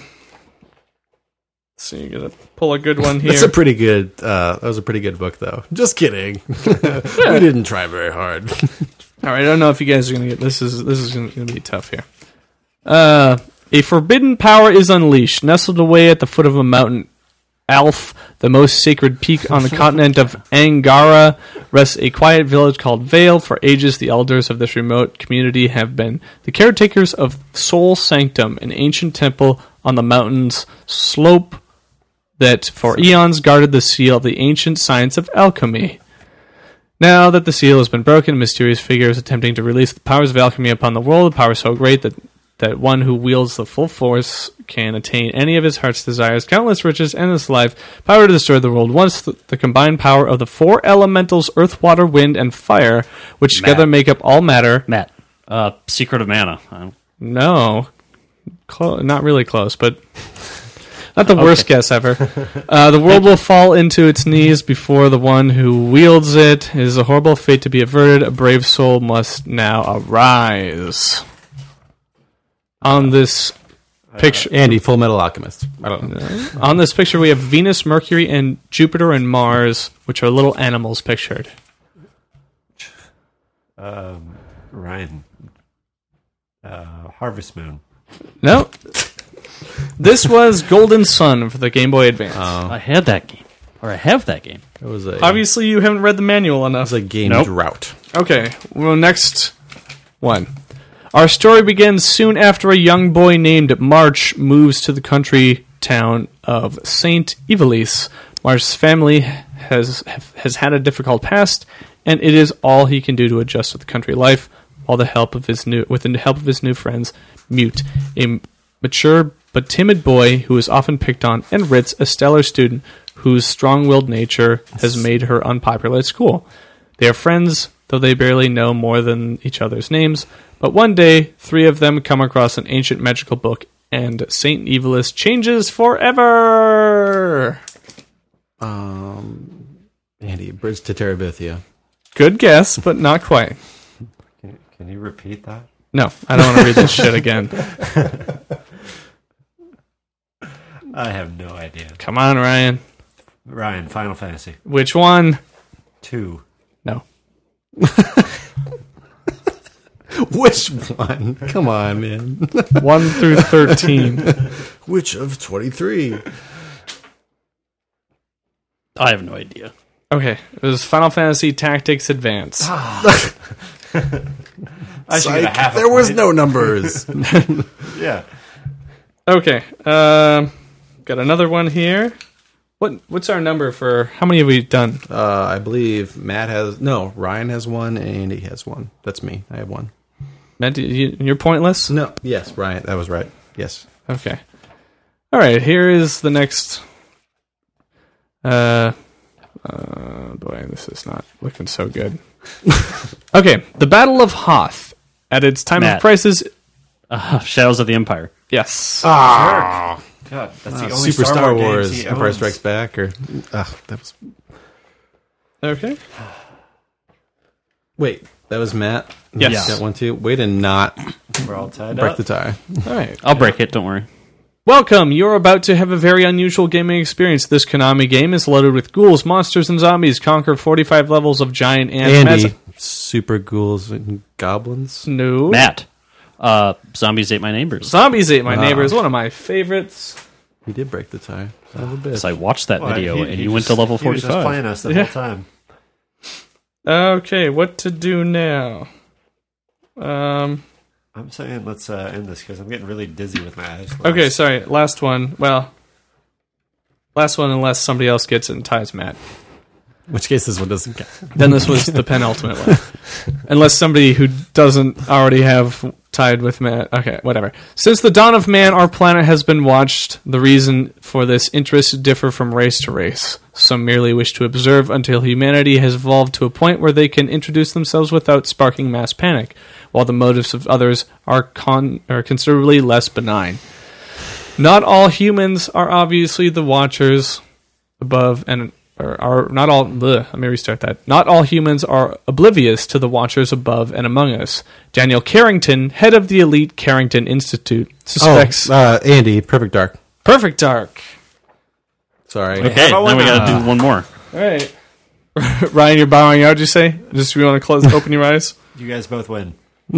so you gotta pull a good one here. That's a pretty good, uh, that was a pretty good book, though. Just kidding. We didn't try very hard. All right, I don't know if you guys are gonna get this. Is this is gonna, gonna be tough here? Uh, a forbidden power is unleashed, nestled away at the foot of a mountain. Alf, the most sacred peak on the continent of Angara, rests a quiet village called Vale. For ages, the elders of this remote community have been the caretakers of Soul Sanctum, an ancient temple on the mountain's slope that for eons guarded the seal of the ancient science of alchemy. Now that the seal has been broken, mysterious figures attempting to release the powers of alchemy upon the world, a power so great that that one who wields the full force can attain any of his heart's desires, countless riches, endless life, power to destroy the world. Once the, the combined power of the four elementals, earth, water, wind, and fire, which Matt. together make up all matter. Matt, uh, Secret of Mana. Uh, No, Clo- not really close, but not the worst guess ever. Uh, the world will fall into its knees before the one who wields it. It is a horrible fate to be averted. A brave soul must now arise. On this picture, Andy, Full Metal Alchemist. I don't know. on this picture, we have Venus, Mercury, and Jupiter and Mars, which are little animals pictured. Um, Ryan. Uh, Harvest Moon. No, this was Golden Sun for the Game Boy Advance. I had that game, or I have that game. It was a, Obviously, you haven't read the manual it enough. was a game Nope. drought. Okay, well, next one. Our story begins soon after a young boy named March moves to the country town of Saint Evelise. March's family has has had a difficult past, and it is all he can do to adjust to the country life, all the help of his new with the help of his new friends, Mute, a mature but timid boy who is often picked on, and Ritz, a stellar student whose strong-willed nature has made her unpopular at school. They are friends, though they barely know more than each other's names. But one day, three of them come across an ancient magical book, and Saint Evelise changes forever. Um, Andy, Bridge to Terabithia. Good guess, but not quite. Can, can you repeat that? No, I don't want to read this shit again. I have no idea. Come on, Ryan. Ryan, Final Fantasy. Which one? Two. No. Which one? Come on, man. one through thirteen. Which of twenty-three? I have no idea. Okay, it was Final Fantasy Tactics Advance. I should get a Psych, half a there was point. no numbers. Yeah. Okay, um, got another one here. What What's our number for, how many have we done? uh, I believe Matt has, no, Ryan has one and Andy has one. That's me. I have one. Matt, you, you're pointless? No, yes, Ryan, that was right. Yes. Okay. All right, here is the next. Uh, uh, boy, this is not looking so good. Okay, the Battle of Hoth. At its time Matt. of crisis, Uh, Shadows of the Empire. yes. God, that's the Uh, only Super Star, Star Wars, Wars, games he Empire owns. Strikes Back, or ugh, that was. Okay. Wait, that was Matt. Yes. Matt got one too. Way to not We're all tied break up. the tie. All right. I'll break it. Don't worry. Welcome! You're about to have a very unusual gaming experience. This Konami game is loaded with ghouls, monsters, and zombies. Conquer forty-five levels of giant ants. Andy, Massive- super ghouls and goblins. No. Matt, uh, Zombies Ate My Neighbors. Zombies Ate My Ah. Neighbor is one of my favorites. He did break the tie. Son of a bitch. So I watched that Well, video, he- and he you went just- to level He was just forty-five. playing us the Yeah. whole time. Okay, what to do now? Um. I'm saying let's uh, end this because I'm getting really dizzy with my eyes. Okay, sorry. Last one. Well, last one unless somebody else gets it and ties Matt. In which case this one doesn't count. Then this was the penultimate one. Unless somebody who doesn't already have tied with Matt. Okay, whatever. Since the dawn of man, our planet has been watched. The reason for this interest differ from race to race. Some merely wish to observe until humanity has evolved to a point where they can introduce themselves without sparking mass panic, while the motives of others are, con- are considerably less benign. Not all humans are obviously the watchers above and or are not all. Bleh, let me restart that. Not all humans are oblivious to the watchers above and among us. Daniel Carrington, head of the elite Carrington Institute, suspects. Oh, uh, Andy, Perfect Dark. Perfect Dark. Sorry. Okay, now we got to do one more. All right. Ryan, you're bowing out, did you say? Just you want to close, open your eyes? You guys both win. Well,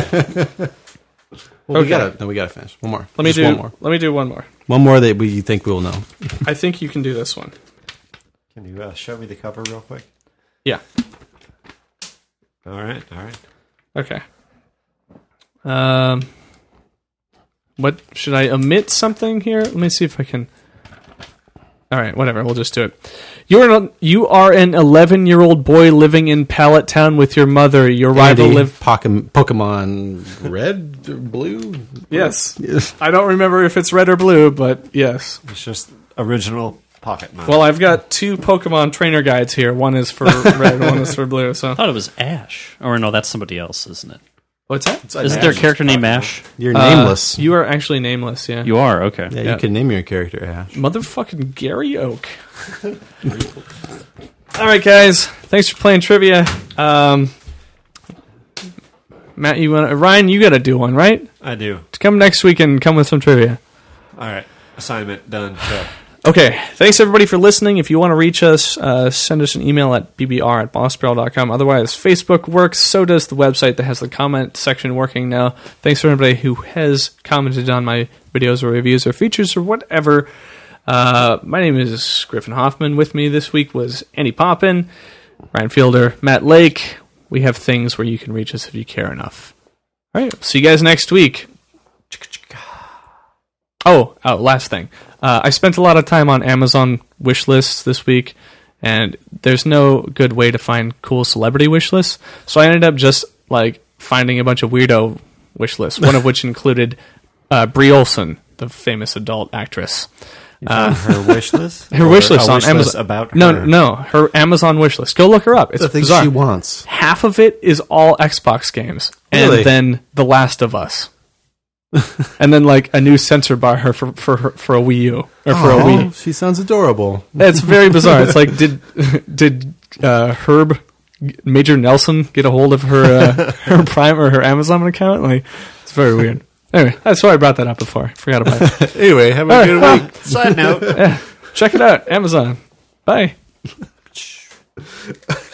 we Okay. gotta, no, we gotta finish. One more. Let me Just do one more. Let me do one more. One more that we think we will know. I think you can do this one. Can you uh, show me the cover real quick? Yeah. All right, all right. Okay. Um, what should I omit something here? Let me see if I can. All right, whatever. We'll just do it. You are an, you are an eleven-year-old boy living in Pallet Town with your mother. Your rival Andy, live. Pokemon, Pokemon Red, or Blue. Yes. Yes. I don't remember if it's red or blue, but yes. It's just original pocket money. Well, I've got two Pokemon trainer guides here. One is for red, one is for blue. So I thought it was Ash. Or no, that's somebody else, isn't it? what's that? Isn't there a character named Ash? You're Uh, nameless. you are actually nameless. Yeah. You are, okay. yeah, yeah. you can name your character Ash. Motherfucking Gary Oak. All right, guys. Thanks for playing trivia. Um, Matt, you want Ryan? You got to do one, right? I do. To come next week and come with some trivia. All right. Assignment done. Go. Okay. Thanks everybody for listening. If you want to reach us, uh, send us an email at b b r at boss barrel dot com. Otherwise, Facebook works. So does the website that has the comment section working now. Thanks for everybody who has commented on my videos or reviews or features or whatever. Uh, my name is Griffin Hoffman. With me this week was Andy Poppin, Ryan Fielder, Matt Lake. We have things where you can reach us if you care enough. All right. See you guys next week. Oh, oh, last thing. Uh, I spent a lot of time on Amazon wish lists this week, and there's no good way to find cool celebrity wish lists. So I ended up just like finding a bunch of weirdo wish lists, one of which included uh, Brie Olson, the famous adult actress. You found her wish list? Her Or wish list a on wish Amazon. list about no, her? no, her Amazon wish list. Go look her up. It's The things bizarre. she wants. Half of it is all Xbox games, Really? and then The Last of Us, and then like a new sensor bar her for for her, for a Wii U or for a Aw, Wii. she sounds adorable. It's very bizarre. It's like did did uh, Herb Major Nelson get a hold of her uh, her Prime or her Amazon account? Like it's very weird. Anyway, that's why I brought that up before. I forgot about it. Anyway, have a good week. Side note. Yeah, check it out, Amazon. Bye.